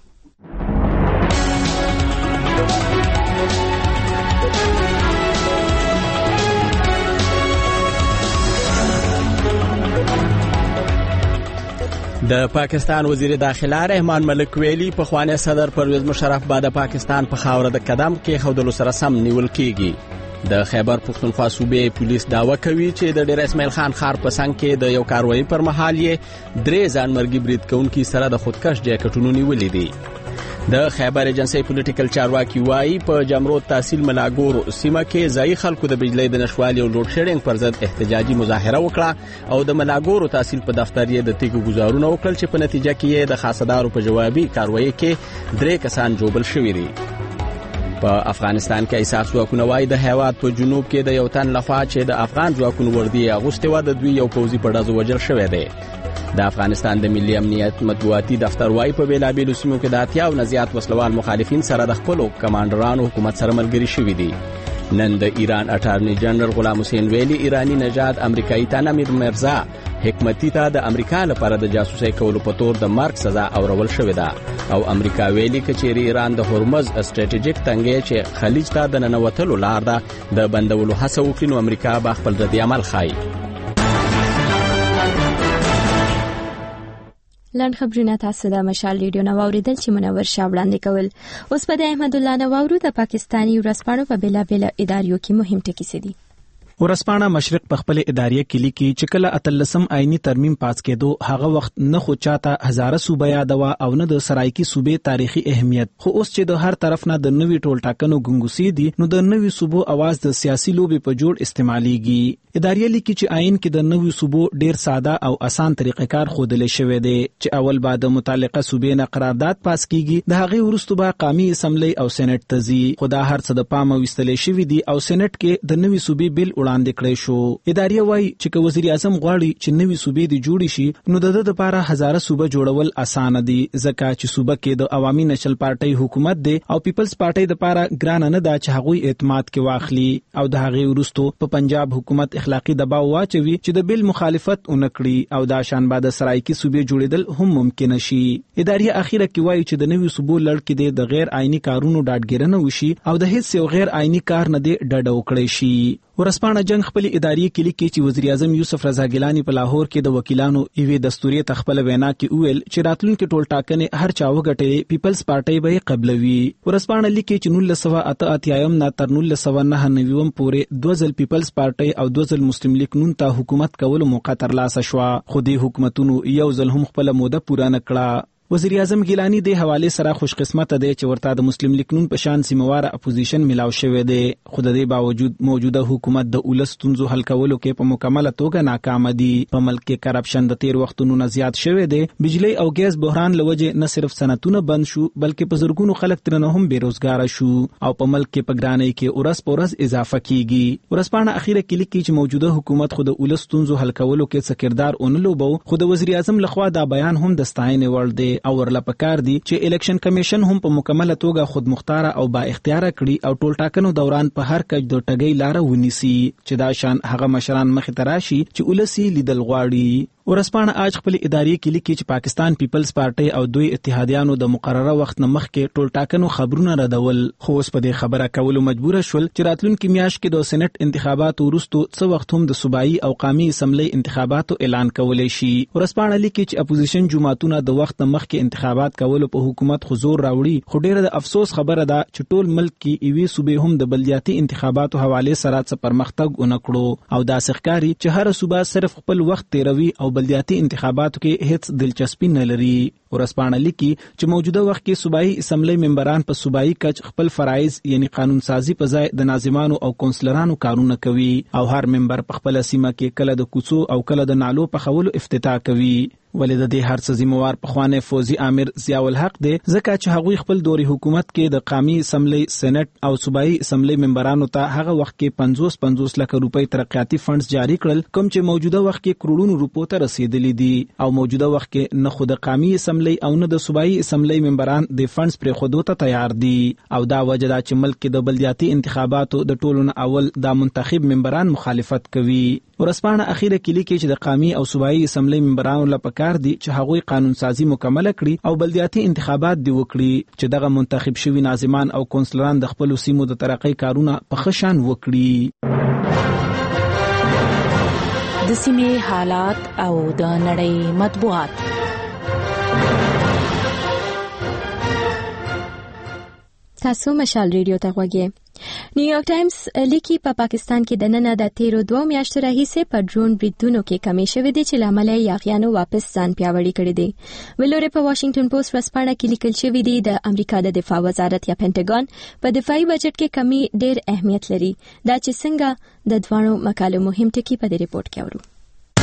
د پاکستان وزیر داخله رحمان ملک ویلي په خوانه صدر پرویز مشرف بعد پاکستان په خاور د قدم کې خودلو سره سم نیول کیږي. د خیبر پختونخوا صوبې پولیس داوا کوي چې د ډیر اسماعیل خان خار په څنګ کې د یو کاروایی پر مهال یې درې ځانمرګي برید کوونکي سره د خودکش جاکټونو نیولې دي. د خیبر ایجنسی پولیټیکل چارواکي وایي په جمرود تحصیل ملاګور سیمه کې ځای خلکو د بجلی د نشوالي او لوډ شیډینګ پر ضد احتجاجي مظاهره وکړه او د ملاګور تحصیل په دفتر یې د تیګو گزارونه وکړل چې په نتیجه کې د خاصدارو په جوابي کاروایی کې درې کسان جوبل شوي دي. په افغانستان کې اساس ځواکونه وایي د هیواد په جنوب کې د یو تن لخوا چې د افغان ځواکونو وردی اغوستې و د دوی یو پوځي په ډزو وژل شوی دی. د افغانستان د ملي امنیت مطبوعاتي دفتر وایي په بیلابیلو سیمو کې د اتیا او نه زیات وسلوال مخالفین سره د خپلو کمانډرانو حکومت سره ملګري شوي دي. نن د ایران اټارنی جنرال غلام حسین ویلي ایرانی نژاد امریکایي تنمیر مرزا حکمتي ته د امریکا لپاره د جاسوسۍ کولو په تور د مرګ سزا اورول شوې ده او امریکا ویلي کچېری ایران د هرمز استراتیژیک تنګي چې خلیج ته د ننوتلو لار ده د بندولو هڅه وکړي نو امریکا به خپل ردي عمل ښایي. لند خبرونه تاسو د مشال ریډیو نو اوریدل چې منور شاه وړاندې کول. اوس په د احمد الله نو د پاکستاني ورځپاڼو په بېلابېلو اداریو کې مهم ټکي څه دي. ورځپاڼه مشرق په خپل اداریه کې لیکي چې کله اتلسم آئینی ترمیم پاس کېدو هغه وخت نه خو چاته هزاره صوبه یادوا او نه د سرایکی صوبې تاریخي اهمیت خو اوس چې د هر طرف نه د نوي ټول ټاکنو ګنګوسي دي نو د نوي صوبو आवाज د سیاسي لوبي په جوړ استعماليږي. اداریه لیکي چې آئین کې د نوي صوبو ډیر ساده او اسان طریقې کار خودل شوی دی چې اول بعد متعلقه صوبې نه قرارداد پاس کیږي د هغه ورستو به قومي اسمبلی او سېنات ته ځي. خدا هر څه د پام وستلې شوی دی او سېنات کې د نوي صوبې بل وړاندې کړی شو. اداریه وایي چې که وزیر اعظم غواړي چې نوي صوبې دی جوړی شي نو د د لپاره هزاره صوبه جوړول اسانه دي ځکه چې صوبه کې د عوامي نشل پارټي حکومت دی او پیپلز پارټي د لپاره ګران نه ده چې هغوی اعتماد کې واخلي او د هغه ورستو په پنجاب حکومت اخلاقی دباو واچوي چې د بل مخالفت اونکړي او دا شان بعد سرایکی صوبې جوړیدل هم ممکن شي. اداریه اخیره کې وایي چې د نوي صوبو لړ کې د غیر آئینی کارونو ډاډګیرنه وشي او د هیڅ یو غیر آئینی کار نه دی ډډه وکړي شي. ورسپانه جنگ خپل اداري کې لیکي چې وزیر اعظم یوسف رضا ګیلانی په لاهور کې د وکیلانو ایوي دستوري تخپل وینا کې ویل چې راتلونکي ټول ټاکنې هر چا وګټي پیپلز پارټي به قبلوي. ورسپانه لیکي چې نولس سوه اته اتیا نه تر نولس سوه نه نوي پورې دوه ځل پیپلز پارټي او دوه ځل مسلم لیگ نون ته حکومت کول موقع ترلاسه شو خو د حکومتونو یو ځل هم خپل موده پوره نکړه. وزیر اعظم ګیلانی د حواله سره خوش قسمت دی چې ورته د مسلم لیگ نون په شان سیمواره اپوزیشن ملاو شوی دی خو د دې باوجود موجوده حکومت د اولس تونزو حل کولو کې په مکمله توګه ناکام دي. په ملک کې کرپشن د تیر وختونو نه زیات شوی دی. بجلی او ګیس بحران لوجه نه صرف صنعتونه بند شو بلکې په زرګونو خلک ترنه هم بیروزګار شو او په ملک کې په ګرانۍ کې اورس پورس اضافه کیږي. ورسپانه اخیره کې لیکي چې موجوده حکومت خود اولس تونزو حل کولو کې څه کردار اونلوبو خو د وزیر اعظم لخوا دا بیان هم د ستاینې وړ دی او ورله پکار دي چې الیکشن کمیشن هم په مکمله توګه خود مختار او با اختیار کړي او ټول ټاکنو دوران په هر کج د ټګۍ لار ونیسي چې دا شان هغه مشران مخ ته راشي چې ولسی لیدل غواړي. ورسپانه آج خپل اداري کې لیکي چې پاکستان پیپلز پارټي او دوی اتحادیانو د مقرره وخت نه مخکې ټول ټاکنو خبرونه ردول خو اوس په دې خبره کولو مجبور شول چې راتلونکي میاشت کې د سېنات انتخاباتو وروسته څه وخت هم د صوبایي او قومي اسمبلی انتخاباتو اعلان کولای شي. ورسپانه لیکي چې اپوزیشن جماعتونه د وخت نه مخکې انتخابات کولو په حکومت حضور راوړي خو ډیره د افسوس خبره ده چې ټول ملک کې ایوي صوبې هم د بلدیاتي انتخاباتو حواله سره څه پرمختګ ونکړو او دا ښکاري چې هر صوبه صرف خپل وخت تیروي او بلدیاتي انتخاباتو کې هیڅ دلچسپي نه لري. ورځپاڼه لیکي چې موجوده وخت کې صوبایي اسمبلی ممبران په صوبایي کچ خپل فرایض یعنی قانون سازي په ځای د ناظمانو او کونسلرانو کارونه کوي او هر ممبر په خپل سیمه کې کله د کوڅو او کله د نالو په خولو افتتاح کوي. ولې د دې هر څه ذمہوار پخوانی فوزي امیر ضیاء الحق دی ځکه چې هغوی خپل دوري حکومت کې د قومي اسمبلی سېنات او صوبایي اسمبلی ممبرانو ته هغه وخت کې پنځوس پنځوس لک روپۍ ترقیاتي فنډز جاری کړل کوم چې موجوده وخت کې کروڑونو روپو ته رسیدلي دي او موجوده وخت کې نه خود قومي اسمبلی او نه د صوبایي اسمبلی ممبران د فنډز پر خودو ته تیار دي او دا وجه دا چې ملک کې د بلدیاتي انتخاباتو د ټولو نه اول د منتخب ممبران مخالفت کوي. ورځپاڼه اخیره کې لیکي چې د قومي او صوبایي اسمبلی ممبرانو لپاره کار دي چې هغوی قانون سازي مکمل کړي او بلدیاتي انتخابات دی وکړي چې دغه منتخب شوی ناظمان او کونسلران د خپل سیمو د ترقۍ کارونه په خشان وکړي. د سیمې حالات او د نړۍ مطبوعات. تاسو مشال ریډیو ته غوږی. نیویارک ټایمز لیکي په پاکستان کې د نن د تیرو دوه میاشتو راهیسې په ډرون بریدونو کې کمی شوې دي چې لامل یې یاغیانو واپس ځان پیاوړي کړی دی. ولورې په واشنگټن پوسټ ورځپاڼه کې لیکل شوی دی د امریکا د دفاع وزارت یا پینټاګون په دفاعي بجټ کې کمی ډېر اهمیت لري. دا چې څنګه د دوانو مقالو مهم ټکي په دې ریپورت کې اورو.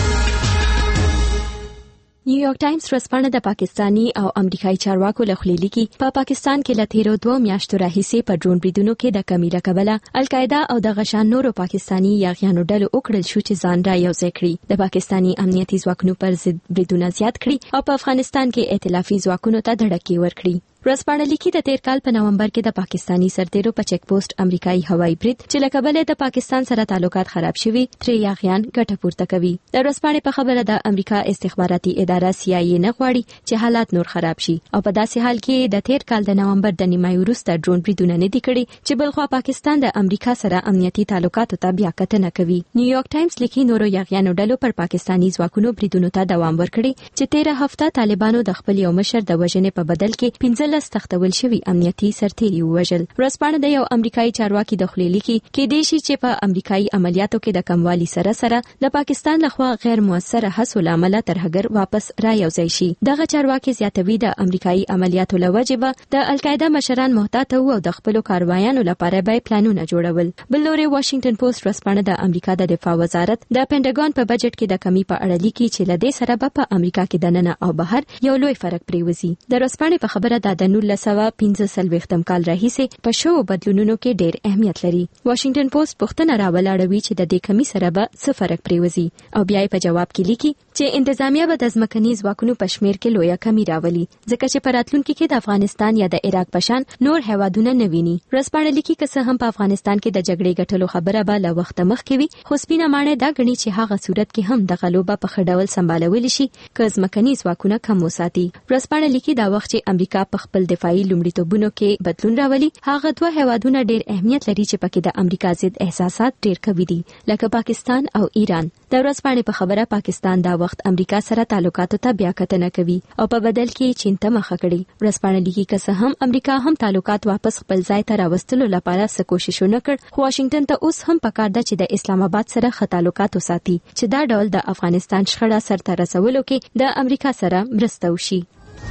نیویارک ټایمز ورځپاڼه د پاکستانی او امریکایي چارواکو له خولې لیکي په پاکستان کې له تیرو دوه میاشتو راهیسې په ډرون بریدونو کې د کمی له کبله القاعده او د غشان نورو پاکستانی یاغیانو ډلو وکړل شو چې ځان را یوځای کړي. د پاکستانی امنیتي ځواکونو پر ضد بریدونه زیات کړي او په افغانستان کې ائتلافي ځواکونو ته دړکې ورکړي. ورځپاڼه لیکي د تیر کال په نومبر کې د پاکستانی سرتیرو په چیک پوسټ امریکایي هوایي برید چې له کبله د پاکستان سره تعلقات خراب شوي ترې یاغیان ګټه پورته کوي. د ورځپاڼې په خبره د امریکا استخباراتي اداره سی آی ای نه غواړي چې حالات نور خراب شي او په داسې حال کې د تیر کال د نومبر د نیمایي وروسته ډرون بریدونه نه دي کړي چې بلخوا پاکستان د امریکا سره امنیتي تعلقاتو ته بیا کتنه کوي. نیویارک ټایمز لیکي نورو یاغیانو ډلو پر پاکستانی ځواکونو بریدونو ته دوام ورکړي چې تیره هفته طالبانو د خپل یو مشر د وژنې په بدل کې پنځلس تختول شوي امنیتي سرتیري ووژل. ورځپاڼه د یو امریکایي چارواکي د خولې لیکي کېدای شي چې په امریکایي عملیاتو کې د کموالي سره سره د پاکستان لخوا غیر موثره هڅو له امله ترهګر واپس را یوځای شي. دغه چارواکي زیاتوي د امریکایي عملیاتو له وجې به د القاعده مشران محتاط وو او د خپلو کاروایانو لپاره به پلانونه جوړول. بل لوري واشنگټن پوسټ ورځپاڼه د امریکا د دفاع وزارت د پینټاګون په بجټ کې د کمی په اړه لیکي چې له دې سره به په امریکا کې د ننه او بهر یو لوی فرق پریوزي. د ورځپاڼې په خبره د نولس سوه پنځه څلوېښتم کال راهیسې په شوو بدلونونو کې ډېر اهمیت لري. واشنگټن پوسټ پوښتنه راولاړوي چې د دې کمی سره به څه فرق پریوزي او بیا په جواب کې لیکي چې انتظامیه به د ځمکني ځواکونو په شمیر کې لویه کمی راولي ځکه چې په راتلونکي کې د افغانستان یا د عراق په شان نور هیوادونه نه ویني. ورځپاڼه لیکي که څه هم په افغانستان کې د جګړې ګټلو خبره به له وخته مخکې وي خو سپینه ماڼۍ دا ګڼي چې هغه صورت کې هم دغه لوبه په ښه ډول سمبالولی شي که ځمکني ځواکونه کم وساتي. ورځپاڼه لیکي دا وخت چې امریکا په خپل دفاعي لومړیتوبونو کې بدلون راولي هغه دوه هیوادونه ډېر اهمیت لري چې پکې د امریکا ضد احساسات ډېر قوي دي لکه پاکستان او ایران. د ورځپاڼې په خبره پاکستان دا وخت امریکا سره تعلقاتو ته بیا کتنه کوي او په بدل کې چین ته مخه کړي. ورځپاڼه لیکي که څه هم امریکا هم تعلقات واپس خپل ځای ته راوستلو لپاره څه کوشش ونه کړ خو واشنگټن ته اوس هم پکار ده چې د اسلام آباد سره ښه تعلقات وساتي چې دا ډول د افغانستان شخړه سرته رسولو کې د امریکا سره مرسته وشي.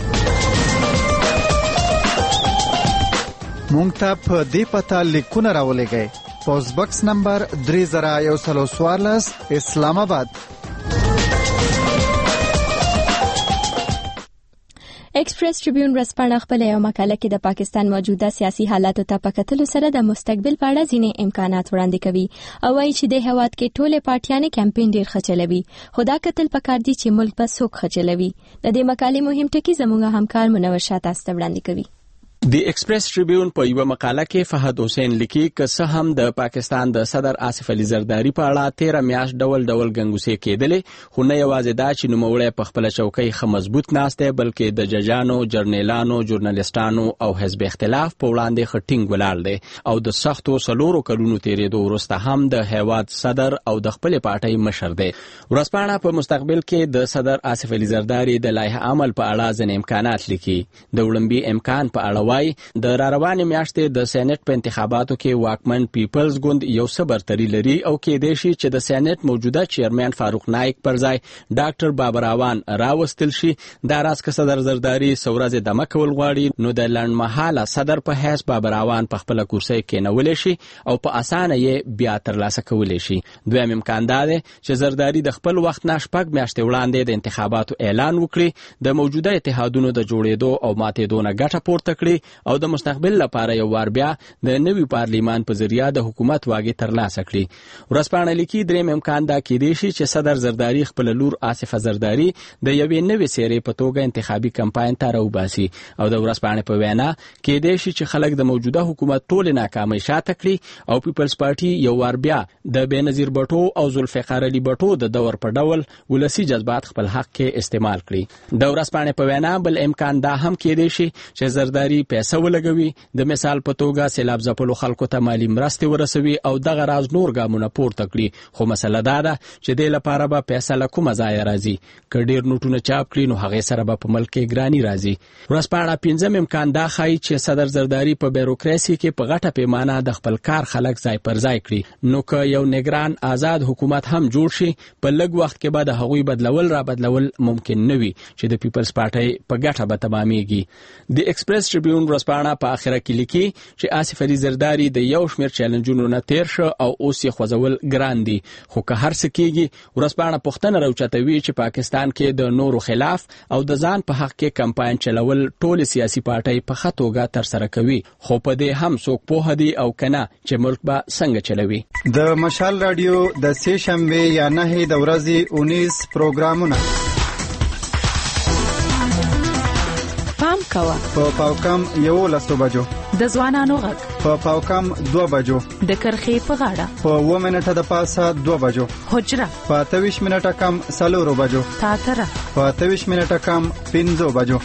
مونږ ته په دې پته لیکونه راولېږئ. پوسټ باکس نمبر درې زره یو سل څوارلس اسلام آباد. ایکسپریس ټریبیون ورځپاڼه خپل یو مقاله کې د پاکستان موجوده سیاسي حالاتو ته په کتلو سره د مستقبل په اړه ځینې امکانات وړاندې کوي او وایي چې د هیواد کې ټولې پارټیانې کمپاین ډېر ښه چلوي خو دا کتل پکار دي چې ملک به څوک ښه چلوي. د دې مقالې مهم ټکي زموږ همکار منور شاه تاسو ته وړاندې کوي. د ایکسپریس ټریبیون په یو مقاله کې فهد حسین لیکي که څه هم د پاکستان د صدر آصف علي زرداری په اړه تیره میاشت ډول ډول ګنګوسې کېدلې خو نه یوازې دا چې نوموړی په خپله چوکۍ ښه مضبوط ناست دی بلکې د ججانو جرنیلانو ژورنالیسټانو او حزب اختلاف په وړاندې ښه ټینګ ولاړ دی او د سختو څلورو کلونو تېرېدو وروسته هم د هیواد صدر او د خپلې پارټۍ مشر دی. ورځپاڼه په مستقبل کې د صدر آصف علي زرداری د لایحه عمل په اړه ځینې امکانات لیکي. د وړاندې امکان په اړه وایي د راروانې میاشتې د سېنات په انتخاباتو کې واکمن پیپلز ګوند یو څه برتري لري او کېدای شي چې د سېنات موجوده چیرمن فاروق نایک پر ځای ډاکټر بابراوان راوستل شي. دا راز که صدر زرداری سورز دمه کول غواړي نو د لنډمهاله صدر په حیث بابراوان په خپله کرسۍ کېنولی شي او په اسانه یې بیا ترلاسه کولی شي. دویم امکان دا دی چې زرداری د خپل وخت نه شپږ میاشتې وړاندې د انتخاباتو اعلان وکړي، د موجوده اتحادونو د جوړېدو او ماتېدو نه ګټه پورته کړي او د مستقبل لپاره یو وار بیا د نوي پارلیمان په ذریعه د حکومت واګې ترلاسه کړي. ورځپاڼه لیکي دریم امکان دا کېدای شي چې صدر زرداری خپله لور آصفه زرداری د یوې نوې څېرې په توګه انتخابي کمپاین ته راوباسي او د ورځپاڼې په وینا کېدای شي چې خلک د موجوده حکومت ټولې ناکامۍ شاته کړي او پیپلز پارټي یو وار بیا د بېنظیر بټو او ذوالفقار علي بټو د دور په ډول ولسي جذبات خپل حق کې استعمال کړي. د ورځپاڼې په وینا بل امکان دا هم کېدای شي چې زرداری پیسه ولګوي، د مثال په توګه سیلاب ځپلو خلکو ته مالي مرستې ورسوي او دغه راز نور ګامونه پورته کړي. خو مسله دا ده چې دې لپاره به پیسه له کومه ځایه راځي. که ډېر نوټونه چاپ کړي نو هغې سره به په ملک کې ګراني راځي. ورځپاڼه پنځم امکان دا ښایي چې صدر زرداری په بیروکراسي کې په غټه پیمانه د خپل کار خلک ځای پر ځای کړي. نو که یو نگران آزاد حکومت هم جوړ شي په لږ وخت کې به د هغوی بدلول را بدلول ممکن نه وي چې د پیپلز پارټۍ په ګټه به تمامیږي. د ایکسپریس ټریبیون ورځپاڼه په اخره کې لیکي چې آصف علي زرداری د یو شمېر چیلنجونو نه تیر شه او اوس یې خوځول ګران دي. خو که هر څه کېږي ورځپاڼه پوښتنه راوچتوي چې پاکستان کې د نورو خلاف او د ځان په حق کې کمپاین چلول ټولې سیاسي پارټۍ په ښه توګه ترسره کوي. خو په دې هم څوک پوهه دي او که نه چې ملک به څنګه چلوي. د مشال راډیو د سې شنبې یا نهې د ورځې اونیز پروګرامونه پام کوه په پاوکم یولسو بجو، د ځوانانو غږ په پاوکم دوه بجو، د کرخې په غاړه په اووه منټه د پاسه دوه بجو، حجره په اته ویشت منټه کم څلورو بجو، تاتره په اته ویشت منټه کم پنځو بجو.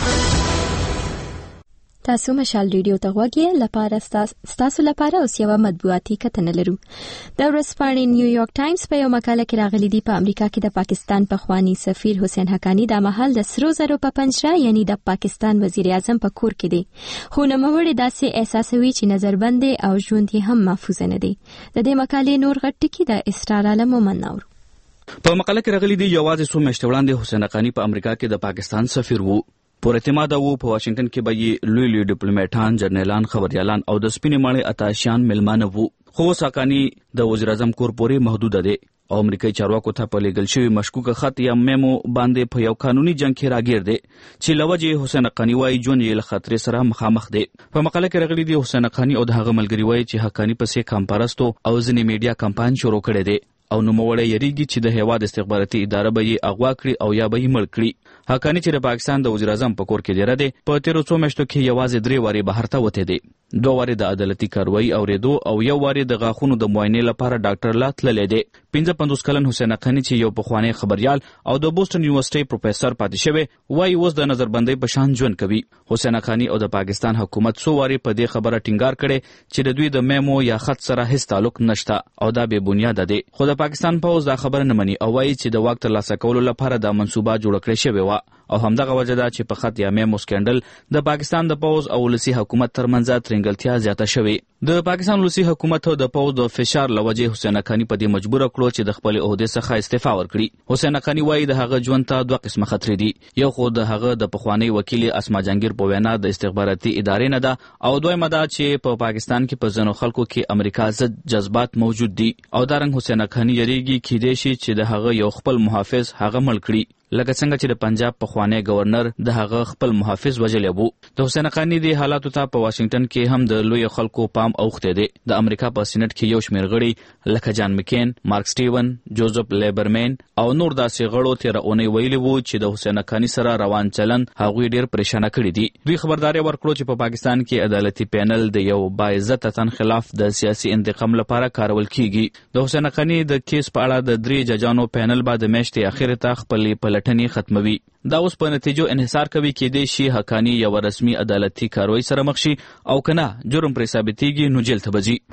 تاسو مشال ریډیو ته غوږی لپاره ستاسو لپاره اوس یو مطبوعاتي کتنه لرو. د ورځپاڼې نیویارک ټایمز په یو مقاله کې راغلي دي په امریکا کې د پاکستان پخوانی سفیر حسین حقانی د مهال د سرو زرو په پنجره یعنی د پاکستان وزیر اعظم په کور کې دی، خو نوموړی داسې احساسوي چې نظربند او ژوند یې هم محفوظ نه دی. د دې مقالې نور غټ ټکي د اسرار عالم ومنور. په مقاله کې راغلي دي یوازې څو میاشتې وړاندې حسین حقانی په امریکا کې د پاکستان سفیر وو. پر اعتماد وو په واشنگټن کې به یې لوی لوی ډیپلوماټان، جرنیلان، خبريالان او د سپینې ماڼۍ اتاشیان ملمانه وو. خو حقانی د وزیر اعظم کور پورې محدود دی او امریکایي چارواکو ته په لیږل شوي مشکوکه خط یا میمو باندې په یو قانوني جنګ کې راګیر دی چې له وجې حسین حقانی وایي ژوند یې له خطرې سره مخامخ دی. په مقاله کې راغلي دي حسین حقانی او د هغه ملګري وایي چې حقانی پسې کمپارستو او ځینې میډیا کمپاین شروع کړی دی او نوموړی یریږي چې د هیواد استخباراتي اداره به یې اغوا کړي او یا به یې مړ کړي. حقانی چې د پاکستان د وزیر اعظم په کور کې دیره دی په تیرو څو میاشتو کې یوازې درې وارې بهر ته وتی دی، دوه وارې د عدالتي کاروایي اورېدو او یو وارې د غاښونو د معاینې لپاره ډاکټر لا تللی دی. پنځه پنځوس کلن حسین حقانی چې یو پخوانی خبریال او د بوسټن یونیورسيټي پروفیسور پاتې شوی وایي اوس د نظربندۍ په شان ژوند کوي. حسین حقانی او د پاکستان حکومت څو وارې په دې خبره ټینګار کړي چې د دوی د میمو یا خط سره هیڅ تعلق نشته او دا بې بنیاده دی. خو د پاکستان پوځ دا خبره نه مني او وایي چې د واک ترلاسه کولو لپاره دا منصوبه جوړه کړې شوې وه او همدغه وجه ده چې په خط یا میمو سکینډل د پاکستان د پوځ او ولسي حکومت ترمنځ ترنګلتیا زیاته شوې. د پاکستان ولسي حکومت د پوځ د فشار له وجې حسین حقانی په دې مجبور کړو چې د خپل عہدې څخه استعفا ورکړي. حسین حقانی وایي د هغه ژوند ته دوه قسمه خطرې دي، یو خو د هغه د پخوانی وکیل اسما جهانگیر په وینا د استخباراتي ادارې نه ده او دویمه ده چې په پاکستان کې په ځینو خلکو کې امریکا ضد جذبات موجود دي او دارنګ حسین حقانی یریږي کېدای شي چې د هغه یو خپل محافظ هغه مړ کړي لکه څنګه چې د پنجاب پخوانی گورنر د هغه خپل محافظ وژلی وو. د حسین حقانی د حالاتو ته په واشنگټن کې هم د لوی خلکو پام اوښتی دی. د امریکا په سینټ کې یو شمېر غړي لکه جان مکین، مارک سټیون، جوزف لیبرمین او نور داسې غړو تېره اونۍ ویلي وو چې د حسین حقانی سره روان چلن هغوی ډېر پریشانه کړي دي. دوی خبرداری ورکړو چې په پاکستان کې عدالتي پینل د یو باعزته تن خلاف د سیاسي انتقام لپاره کارول کیږي. د حسین حقانی د کیس په اړه د درې ججانو پینل به د میاشتې اخر ته خپلې پلټنې ختموي. دا اوس په نتیجو انحصار کوي کېدای شي حقانی یو رسمي عدالتي کاروایی سره مخ شي او کنه جرم پرې ثابتېږي نو جیل ته به ځي.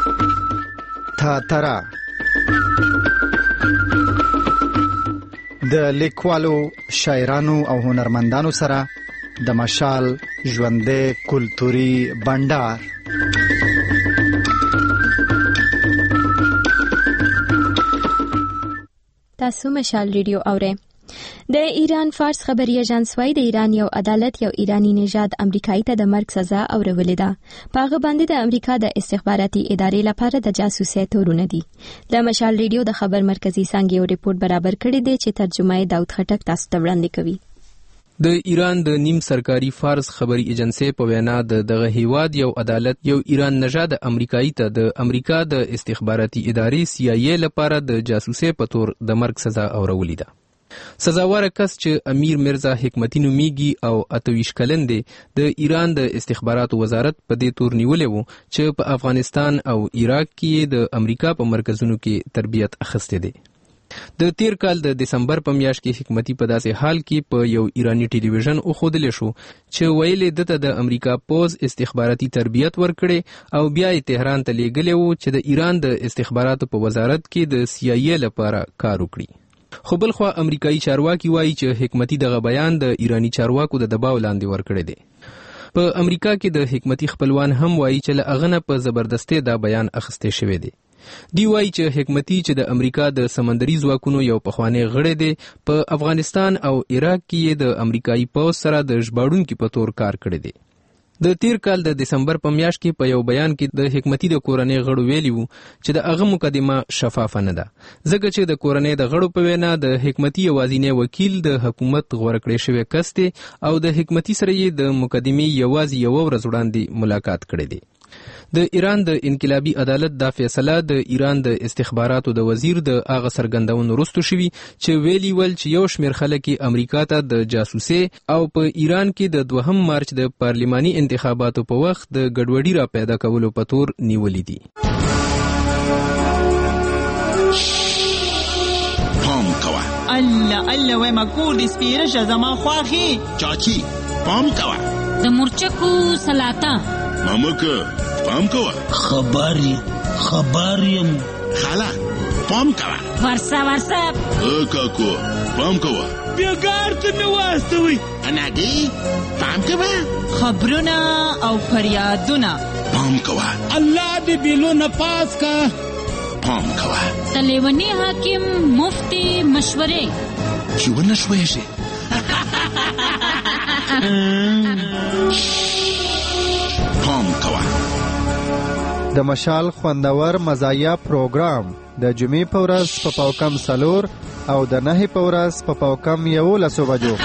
تاتره د لیکوالو، شاعرانو او هنرمندانو سره د مشال ژوندې کلتوري بندر. تاسو مشال ریډیو اورئ. د ایران فارس خبري اژانس وايي د ایران یو عدالت یو ایرانی نژاد امریکایي ته د مرګ سزا اورولې ده. په هغه باندې د امریکا د استخباراتي ادارې لپاره د جاسوسۍ تورونه دي. د مشال ریډیو د خبر مرکزی څنګه یو ریپورت برابر کړی دی چې ترجمه یې داود خټک تاسو ته وړاندې کوي. د ایران د نیم سرکاري فارس خبري ایجنسی په وینا د دغه هیواد یو عدالت یو ایران نژاد امریکایي ته د امریکا د استخباراتي ادارې سی آی ای لپاره د جاسوسۍ په تور د مرګ سزا اورولې ده. سزاوار کس چې امیر مرزا حکمتي نومیږي او اتویش کلن دی د ایران د استخباراتو وزارت په دې تور نیولې وو چې په افغانستان او عراق کې د امریکا په مرکزونو کې تربیت اخیسته دی. د تیر کال د دسمبر په میاشت کې حکمتي په داسې حال کې په یو ایرانی ټلویزیون وښودل شو چې ویلې دته د امریکا پوز استخباراتي تربیت ورکړي او بیا یې تهران ته لیږلی وو چې د ایران د استخباراتو په وزارت کې د سی آی ای لپاره کار وکړي. خو بل خو امریکایي چارواکي وایي چې حکمتي دغه بیان د ایرانی چارواکو د دباو لاندې ورکړی دی. په امریکا کې د حکمتي خپلوان هم وایي چې له هغه نه په زبردستۍ دا بیان اخیستی شوی دی. دی وایي چې حکمتي چې د امریکا د سمندري ځواکونو یو پخوانی غړی دی په افغانستان او عراق کې د امریکایي پوځ سره د ژباړونکي په تور کار کړی دی. د تیر کال د دسمبر په میاشت کې په یو بیان کې د حکمتي د کورنۍ غړو ویلي وو چې د هغه مقدمه شفافه نه ده ځکه چې د کورنۍ د غړو په وینا د حکمتي یوازینی وکیل د حکومت غوره کړی شوی کس دی او د حکمتي سره یې د مقدمې یوازې یوه ورځ وړاندې ملاقات کړی دی. د ایران د انقلابي عدالت دا فیصله د ایران د استخباراتو د وزیر د هغه څرګندونو وروسته شوي چې ویلي ول چې یو شمېر خلک امریکا ته د جاسوسۍ او په ایران کې د دوهم مارچ د پارلماني انتخاباتو په وخت د ګډوډي را پیدا کولو په تور نیولي دي. پام کوه الله الله وای ما کور دې سپیره شه زما خواخي چاچی پام کوه د مرچکو سلاطه مامکه پام کوه خبري خبريم خالا پام کوه ورسا ورسا ا کاکو پام کوه بیګار ته می واستوي اناګي پام کوه خبرونه او فریادونه پام کوه الله دې بیلونه پاس کا پام کوه سلیمانی حاکم مفتی مشورې چې ونه شوي شي پام کوه. د مشال خوندور مزایا پروګرام د جمعې په ورځ په پاوکم سلور او د نهي په ورځ په پاوکم یولسو بجو.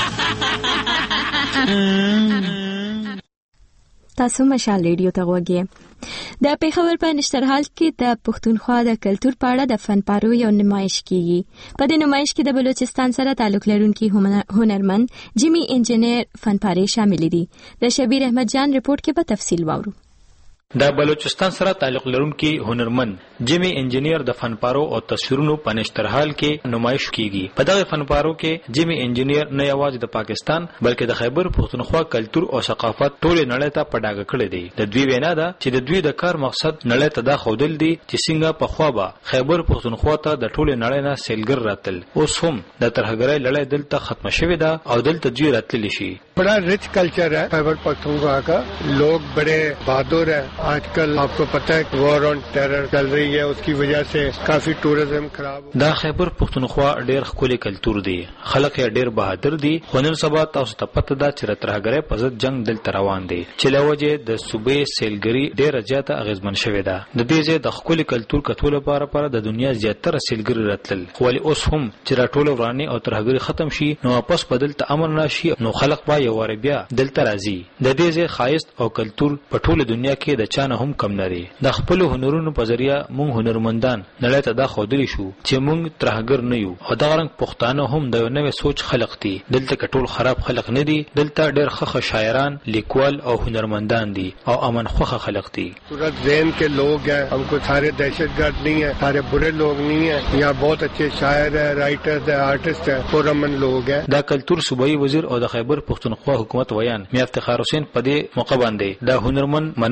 تاسو مشال ریډیو ته غوږی. د پیښور په نشترحال کې د پښتونخوا د کلتور په اړه د فنپارو یو نمایش کیږي. په دې نمایش کې د بلوچستان سره تعلق لرونکي هنرمند جیمی انجینیر فنپارې شامل دي. د شبیر احمد جان رپورت کې به تفصیل واورو. د بلوچستان سره تعلق لرونکي هنرمند جیمی انجینیر د فنپارو او تصویرونو په نشترحال کې نمایش کیږي. په دغه فنپارو کې جیمی انجینیر نه یوازې د پاکستان بلکې د خیبر پښتونخوا کلتور او ثقافت ټول نړۍ ته په ډاګه کړی دی. د دوی وینا ده چې د دوی د کار مقصد نړۍ ته دا ښودل دي چې څنګه په خوا به خیبر پښتونخوا ته د ټول نړۍ نه سیلګر راتل. اوس هم د ترهګرۍ لړۍ دلته ختمه شوې ده او دلته دوی راتللی شي. बड़ा rich culture है खैबर पख्तूनख्वा का. लोग बड़े बहादुर है. आजकल आपको पता है वॉर ऑन टेरर चल रही है, उसकी वजह से काफी टूरिज्म खराब. دا خیبر پختونخوا ډیر ښکلی کلتور دی. خلک یې ډیر بهادر دي. خو نن سبا تاسو ته پته ده چې ترهګرۍ په ضد جنگ دلته روان دی چې له وجې د صوبې سیلګري ډیره زیاته اغیزمن شوې ده. د دې ځای د ښکلي کلتور کتو لپاره پر د دنیا زیاتره سیلګري راتلل. خو ولې اوس هم چې راټوله ورانې او ترهګري ختم شي نو واپس په دلته امن راشي نو خلک به یو واره بیا دلته راځي. د دې ځای ښایست او کلتور په ټوله دنیا کې د چا نه هم کم نه دی. د خپلو هنرونو په ذریعه موږ هنرمندان نړۍ ته دا ښودلی شو چې موږ ترهګر نه یو او دغه رنګ پښتانه هم د یو نوې سوچ خلق دي. دلته که ټول خراب خلق نه دي، دلته ډېر ښه شاعران، لیکوال او هنرمندان دي او امن خوښه خلق دي. सूरत ज़हन के लोग हैं, हमको सारे दहशतगर्द नहीं है, सारे बुरे लोग नहीं है. यहाँ बहुत अच्छे शायर है, राइटर्स है, आर्टिस्ट है, पुरअमन लोग हैं. دا کلتور صوبایي وزیر او د خیبر پښتونخوا حکومت ویان میا افتخار حسین په دې موقع باندې د هنرمند مننه وکړه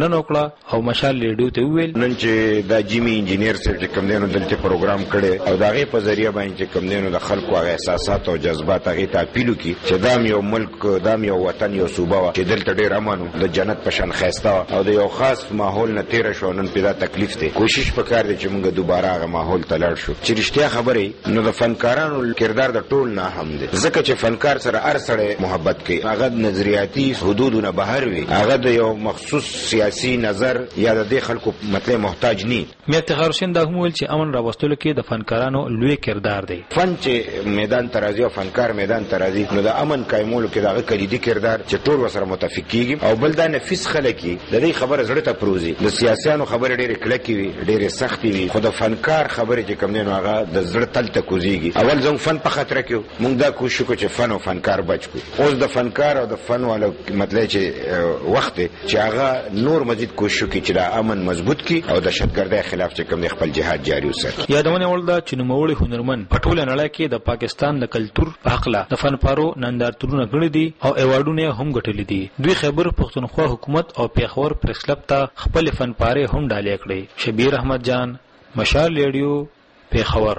او مشال ریډیو ته ویل نن چې د جیمی انجینیر سره چې کوم دینو دلته پروګرام کړي او داغه په ذریعہ باندې چې کوم دینو د خلکو هغه احساسات او جذبات هغه ته اپیل کی چې دام یو ملک دام یو وطن یو صوبه چې دلته ډیر امن د جنت په شان خسته او د یو خاص ماحول نه تیر شو نن پیدا تکلیف ته کوشش وکړ چې موږ دوباره هغه ماحول ته لاړ شو چې رښتیا خبرې نو د فنکارانو کردار د ټول نه هم دي ځکه چې فنکار سره هر سره محبت کوي هغه نظریاتي حدودونه بهر وي هغه د یو مخصوص سیاسي نظر یا د خلکو مطلب محتاج نه مې افتخار حسین دا هم ویل چې امن راوستلو کې د فنکارانو لوی کردار دی فن چې میدان ترازی او فنکار میدان ترازی نو د امن قائمولو کې دغه کلیدي کردار چې ټول وسره متفق کیږي او بل دا نفس خلک د دې خبره زړه ته پروزي د سیاسيانو خبره ډېر کلکې وي ډېر سختي وي خو د فنکار خبره چې کوم نه هغه د زړه تل ته کوزيږي اول ځم فن په خطر کې مونږ دا کوشش وکړو چې فن او فنکار بچ کو اوس د فنکار او د فن والو مطلب چې وخت چې هغه نور مزید کوشش وکړي چې د امن مضبوط کی او د دهشتګردۍ خلاف چې کوم خپل جهاد جاری وساتي یادونه ولدا چې نوموړي هنرمن په ټوله نړۍ کې د پاکستان د کلچر په حقله د فنپارو نندارتونونه غړي دي او ایوارډونه هم ګټلي دي دوی خیبر پښتونخوا حکومت او پیښور پریس کلب ته خپل فنپاره هم ډالې کړې شبیر احمد جان مشال ریډیو پیښور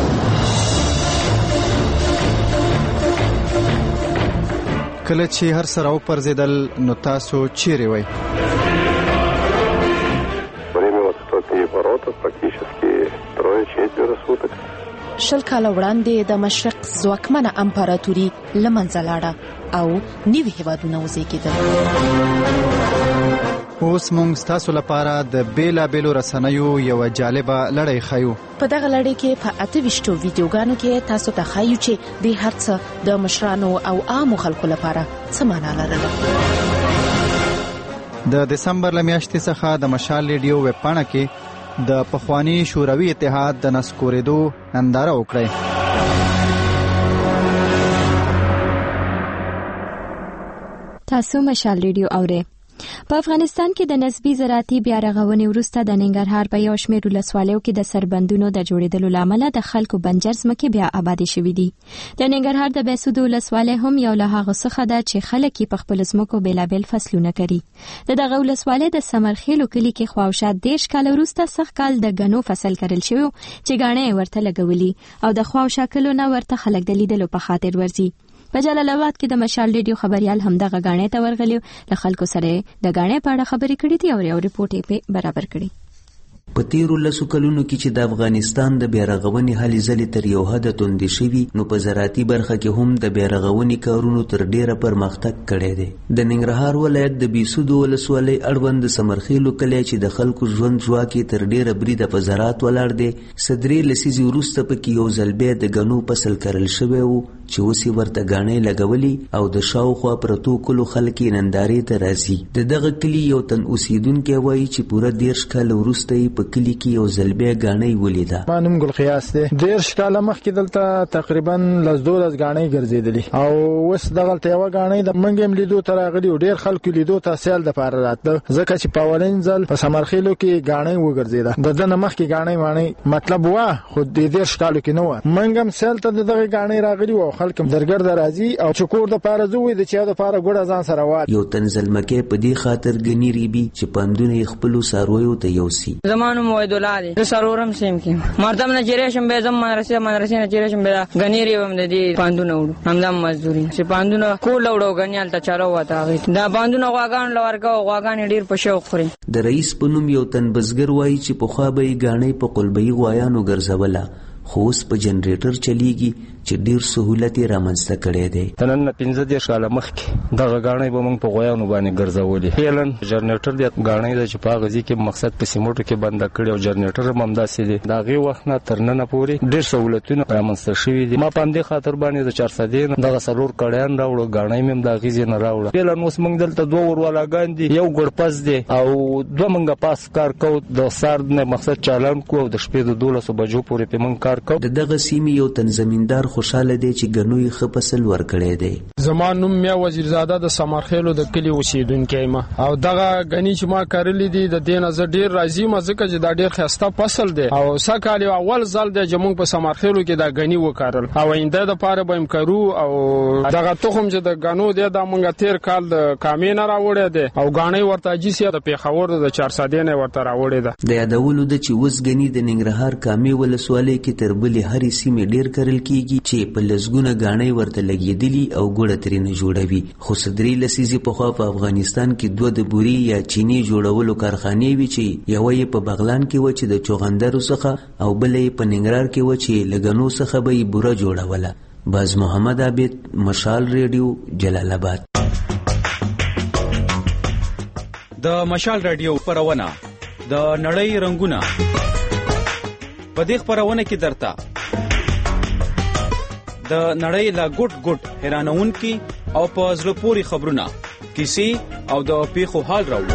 کله چې هر سره او پرزیدل نو تاسو چیرې وای شل کاله وړاندې د مشرق ځواکمنه امپراتوري لمنځه لاړه او نوي هیوادونه وزېږېدل. اوس موږ تاسو لپاره د بیلا بیلو رسنیو یو جالبه لړۍ خایو. په دغه لړۍ کې په اته ویشتو ویډیوګانو کې تاسو ته خایو چې د هر څه د مشرانو او عامو خلکو لپاره څه معنا لرله. د دسمبر لمیاشتې څخه د مشال ریډیو ویب پاڼه کې د پخوانی شوروي اتحاد د نسکورېدو ننداره وکړه. تاسو مشال ریډیو اورئ. په افغانستان کې د نسبی زراعتي بیا رغونې وروسته د ننګرهار په یو شمېر ولسوالیو کې د سربندونو د جوړېدلو لامل د خلکو بنجر ځمکې بیا آبادې شوې دي. د ننګرهار د بهسود ولسوالۍ هم یو له هغو څخه ده چې خلک په خپل ځمکو بېلابېل فصلونه کوي. د دغه ولسوالۍ د سمرخیلو کلي کې خواوشا دېرش کاله وروسته سږ کال د ګنو فصل کرل شوی چې ګاڼې ورته لګولي او د خواوشا کلو نه ورته خلک د لیدلو په خاطر ورځي. په جلال آباد کې د مشال ریډیو خبريال همدغه غاڼې ته ورغلی له خلکو سره د غاڼې په اړه خبرې کړې دي او یو ریپورت یې په برابر کړی. په تیرو لسو کلونو کې چې د افغانستان د بیارغونې هلې ځلې تر یو حده توندې شوي نو په زراعتي برخه کې هم د بیارغونې کارونو تر ډیره پرمختګ کړی دی. د ننګرهار ولایت د بهسود ولسوالۍ اړوند د سمرخیلو کلی چې د خلکو ژوند ژواک یې تر ډیره بریده په زراعت ولاړ دی صدرې لسیزې وروسته پکې یو ځل بیا د ګنو فصل کرل شوی و چې اوس یې ورته ګاڼې لګولي او د شاوخوا پرتو کلو خلک یې نندارې ته راځي. د دغه کلي یو تن اوسیدونکی وایي چې پوره دېرش کاله وروسته یې په کلي کې یو ځل بیا ګاڼۍ ولیده. ما نوم ګل خیاس دی. دېرش کاله مخکې دلته تقریبا لس دولس ګاڼۍ ګرځېدلې او اوس دغلته یوه ګاڼۍ د موږ هم لیدو ته راغلي او ډېر خلکو لیدو ته سیل دپاره راتله ځکه چې په اولین ځل په سمرخیلو کې ګاڼۍ وګرځېده. د ده نه مخکې ګاڼۍ ماڼۍ مطلب وه خو د دېرش کالو کې نه وه. موږ هم سیل ته د دغې ګاڼۍ راغلي وو او خلک هم درګرده راځي او چې کور دپاره زه وایي د چا دپاره ګوډه ځان سره وال. یو تن زلمکی په دې خاطر ګني ریبي چې پندونه یې خپلو څارویو ته یوسي. زما نوم وحیدالله دی. زه څلورم صنف کې یم. مردم نه چې راشم بیا ځم مدرسې مدرسې نه چې راشم بیا ګني ریبم د دې پندونه وړو همدا مزدوري چې پندونه کور له وړو ګني هلته چلو وته هغې دا پندونه غواګانو له ورکوه غواګانې ډېر په شوق خوري. د رئیس په نوم یو تن بزګر وایي چې پخوا به یې ګاڼۍ په قلبهي غوایانو ګرځوله خو اوس په جنریټر چلیږي چې ډیر سہولت یې رامنځته کړی دی. د نن نه پنځه دېرش کاله مخکې دغه ګاڼۍ به موږ په غویانو باندې ګرځولې. فعلا جنریټر د ګاڼۍ ده چې په هغه ځای کې مقصد په سیموټو کې بنده کړی او جنریټر هم همداسې دی. د هغې وخت نه تر ننه پورې ډېر سهولتونه رامنځته شوي دي. ما په همدې خاطر باندې د چارسدې نه دغه څلور کړیان راوړو ګاڼۍ مې هم د هغې ځای نه راوړه. فعلا اوس موږ دلته دوه وروالاګان دي یو ګړپز دی او دوه موږ پاس کار کوو د سهار نه مقصد چالان کوو او د شپې د دولسو بجو پورې پې موږ کار کوو. د دغه سیمې یو تن زمیندار خوشاله دی چې غنوي ښه فصل ورکړی دی. زما نوم میا وزیرزاده د سمرخیلو د کلی اوسیدونکی یم او دغه غنی چې ما کړلې دي د دې نه زه ډیر راضي یم ځکه چې دا ډیر ښه فصل دی او سکهال اول ځل دی چې موږ په سمرخیلو کې دا غنی وکړل او آینده د پاره به امکارو او دغه تخم چې د غنو دی دا موږ تیر کال د کامین راوړی دی او غاڼې ورته جیسه د پیښور د چار ساده نه ورته راوړی ده. د یادولو د چې وس غنی د ننګرهار کامې ولسوالۍ کې تر بلې هرې سیمې ډیر کرل کیږي چې په لسګونه غاڼې ورته لګېدلي او ګوړه ترې نه جوړوي. خو صدري لسیزې پخوا په افغانستان کې دوه د بوري یا چینی جوړولو کارخانې وي چې یوه یې په بغلان کې و چې د چوغندرو څخه او بله یې په ننګرهار کې و چې له غنو څخه به یې بوره جوړوله. باز محمد عابد، مشال ریډیو، جلال آباد. د مشال ریډیو خپرونه د نړۍ رنگونه. په دې خپرونه کې درته د نړۍ لا ګډ ګډ حیرانونکي او په زړه پورې خبرونه، کیسې او د پیښو حال راوړو.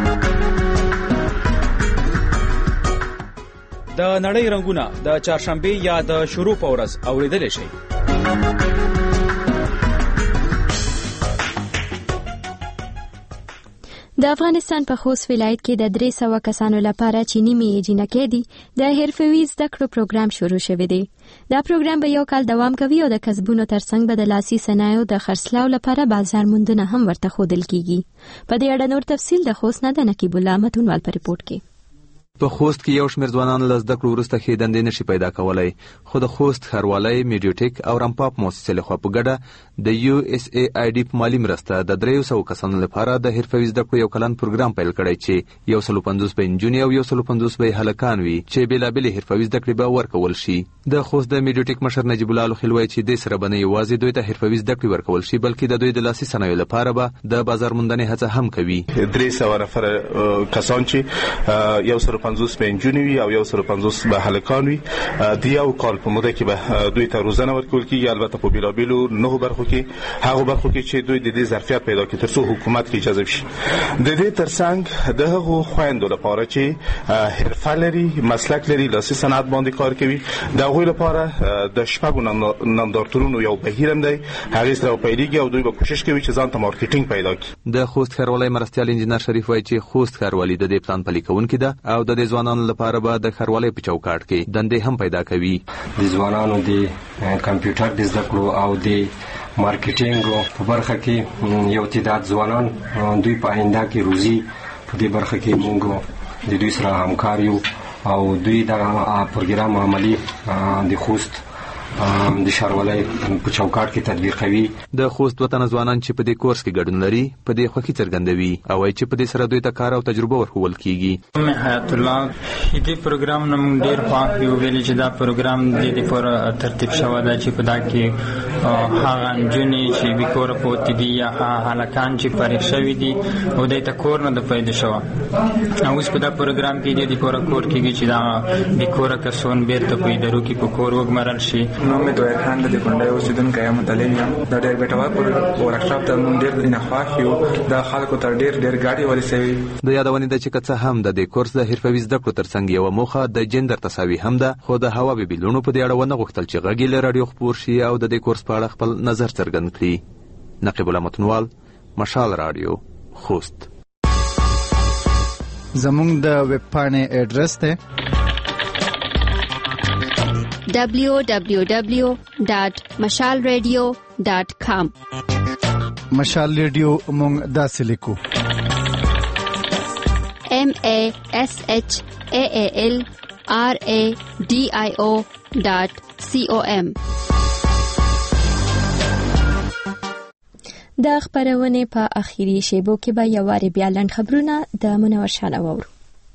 د نړۍ رنگونه د چهارشنبه یا د شروع په ورځ اوریدل شي. د افغانستان په خوست ولایت کې د درې سوه کسانو لپاره چې نیمې یې جینکې دي د حرفوي زده کړو پروګرام شروع شوی دی. دا پروګرام به یو کال دوام کوي او د کسبونو ترڅنګ به د لاسي صنایعو د خرڅلاو لپاره بازار موندنه هم ورته ښودل کیږي. په دې اړه نور تفصیل د خوست نه د نقیب الله متونوال په ریپورت کې. په خوست کې یو شمېر ځوانان له زده کړو وروسته ښې دندې نشي پیدا کولی، خو د خوست ښاروالۍ، میډیوټیک او رمپاپ مؤسسې لخوا په ګډه د یو اس ای آی ډي په مالي مرسته د دریو سوو کسانو لپاره د حرفوي زده کړو یو کلن پروګرام پیل کړی چې یو سلو پنځوس به نجونې او یو سلو پنځوس به هلکان وي چې بېلابېلې حرفوي زده کړې به ورکول شي. د خوست د میډیوټیک مشر نجیب الله لوخیل وایي چې دې سره به نه یوازې دوی ته حرفوي زده کړې ورکول شي بلکې د دوی د لاسي صنایعو لپاره به د بازار موندنې هڅه هم کوي. درې سوه نفره کسان چې یو سلو پنځوس به نجونې او یو سلو پنځوس به هلکان وي د یو کال په موده کې به دوی ته روزنه ورکول کېږي، البته په بېلابېلو نهو برخو کې، هغو برخو کې چې دوی د دې ظرفیت پیدا کړي تر څو حکومت کې جذب شي. د دې ترڅنګ د هغو خویندو لپاره چې حرفه لري، مسلک لري، لاسي صنعت باندې کار کوي، د هغوی لپاره د شپږو نندارتونونو یو بهیر هم دی، هغې سره پیلېږي او دوی به کوشش کوي چې ځان ته مارکیټینګ پیدا کړي. د خوست ښاروالۍ مرستیال انجینر شریف وایي چې خوست ښاروالي د دې پلان پلي کوونکې ده او د دې ځوانانو لپاره به د ښاروالۍ په چوکاټ کې دندې هم پیدا کوي. د ځوانانو د کمپیوټر د زده کړو او د مارکیټینګ په برخه کې یو تعداد ځوانان دوی په آینده کې روزي په دې برخه کې موږ د دوی سره همکار یو او دوی دا پروګرام عملی د خوست د ښاروالۍ په چوکاټ کې تدبیر کوي. د خوست وطن ځوانان چې په دې کورس کې ګډون لري په دې خوښي څرګندوي او وايي چې په دې سره دوی ته کار او تجربه ورکول کیږي. مې حیات الله دې پروګرام نوم ډیر پاک دی ویلي چې دا پروګرام د دې پر ترتیب شوی دی چې په دا کې هغه نجونې چې بیکور پاتې دي یا هلکان چې فارغ شوي دي او دوی ته کور نه د پیدا شوی او اوس په دا پروګرام کې د دې پر کور کېږي چې دا بیکور کسان بیرته په ادارو کې په کور وګمارل شي. نو مې دوه خان د کونډای اوسیدونکو یم متعلم یم دا ډېر ګټور ورکشاپ ته مونږ ډېر نه خوښ یو د خلکو تر ډېر ډېر ګاډي ورسوي. د یادونې ده چې که څه هم د دې کورس د حرفوي زده کړو ترڅنګ یوه موخه د جندر تساوي هم ده، خو د هوا بیبیلونو په دې اړه ونه غوښتل چې غږ یې له راډیو خپور شي او د دې کورس په اړه خپل نظر څرګند کړي. نقیب الله متونوال، مشال راډیو، خوست. زموږ د ویب پاڼې اډرس ده دبلیو دبلیو دبلیو ډاټ مشال ریډیو ډاټ کام. مشال ریډیو مونږ داسې لیکو ام ا اس اچ ا ا ال آر ا ډي آی او ډاټ سی او ام. د خبرونه په اخیری شیبو کې به یو واری بیا لنډ خبرونه د منور شانه وورو.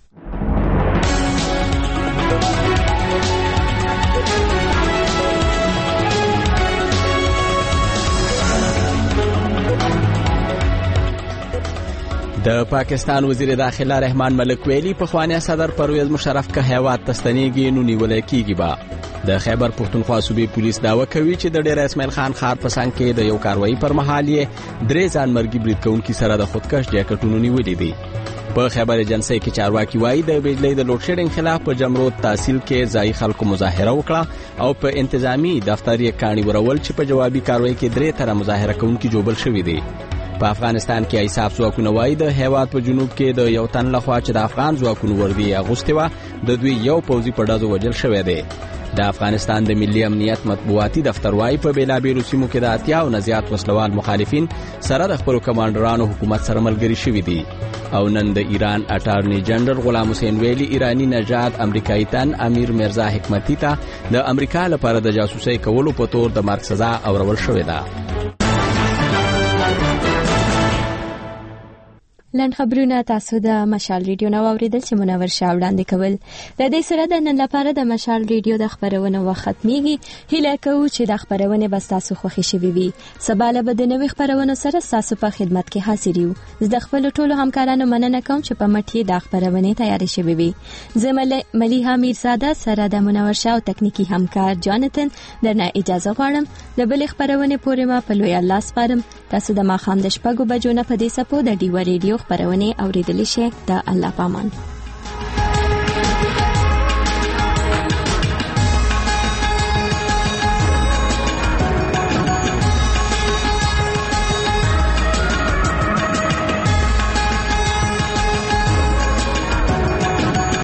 د پاکستان وزیر داخله رحمان ملک ویلي پخوانی صدر پرویز مشرف که هیواد ته ستنېږي نو نیولای کیږي به د خیبر پښتونخوا صوبې پولیس داوا کوي چې د ډیر اسماعیل خان ښار په څنګ کې د یو کاروایی پر مهال یې درې ځانمرګي برید کوونکي سره د خودکش جاکټونو نیولي دي. په خیبر ایجنسۍ کې چارواکي وایي د بجلی د لوډ شیډینګ خلاف په جمرود تحصیل کې ځایي خلکو مظاهره وکړه او په انتظامی دفتر یې کاڼي ورول چې په جوابي کاروایی کې درې تنه مظاهره کوونکي جوبل شوي دي. په افغانستان کې ایساف ځواکونه وایي د هیواد په جنوب کې د یو تن لخوا چې د افغان ځواکونو وردی اغوستې وه د دوی یو پوځي په ډزو وژل شوی دی. د افغانستان د ملي امنیت مطبوعاتي دفتر وایي په بیلابیلو سیمو کې د اتیا او نه زیات وسلوال مخالفین سره د خپلو کمانډرانو حکومت سره ملګري شوي دي. او نن د ایران اټارنی جنرال غلام حسین ویلی ایرانی نژاد امریکایي تن امیر مرزا حکمتي ته د امریکا لپاره د جاسوسۍ کولو په تور د مرګ سزا اورول شوې ده. لن خبرونه تاسو د مشال ریډیو نو اوریدل چې منور شاه وړاندې کول. د دې سره د نن لپاره د مشال ریډیو د خبرونو وخت ختميږي. هیله کوم چې د خبرونه بس تاسو خوښی شي وي. سباله به د نوې خبرونو سره تاسو په خدمت کې حاضر یو. زه خپل ټولو همکارانو مننه کوم چې په مټي د خبرونه تیاری شوي وي. زمله ملیحه میرزاده سره د منور شاه او تکنیکی همکار جانتن درنه اجازه غواړم. د بل خبرونه پورې ما په لوی الله سپارم. تاسو د ما خام د شپږو بجو نه په دې سپو د ډیو ریډیو خبرونه اوریدلی شئ. د الله پامان.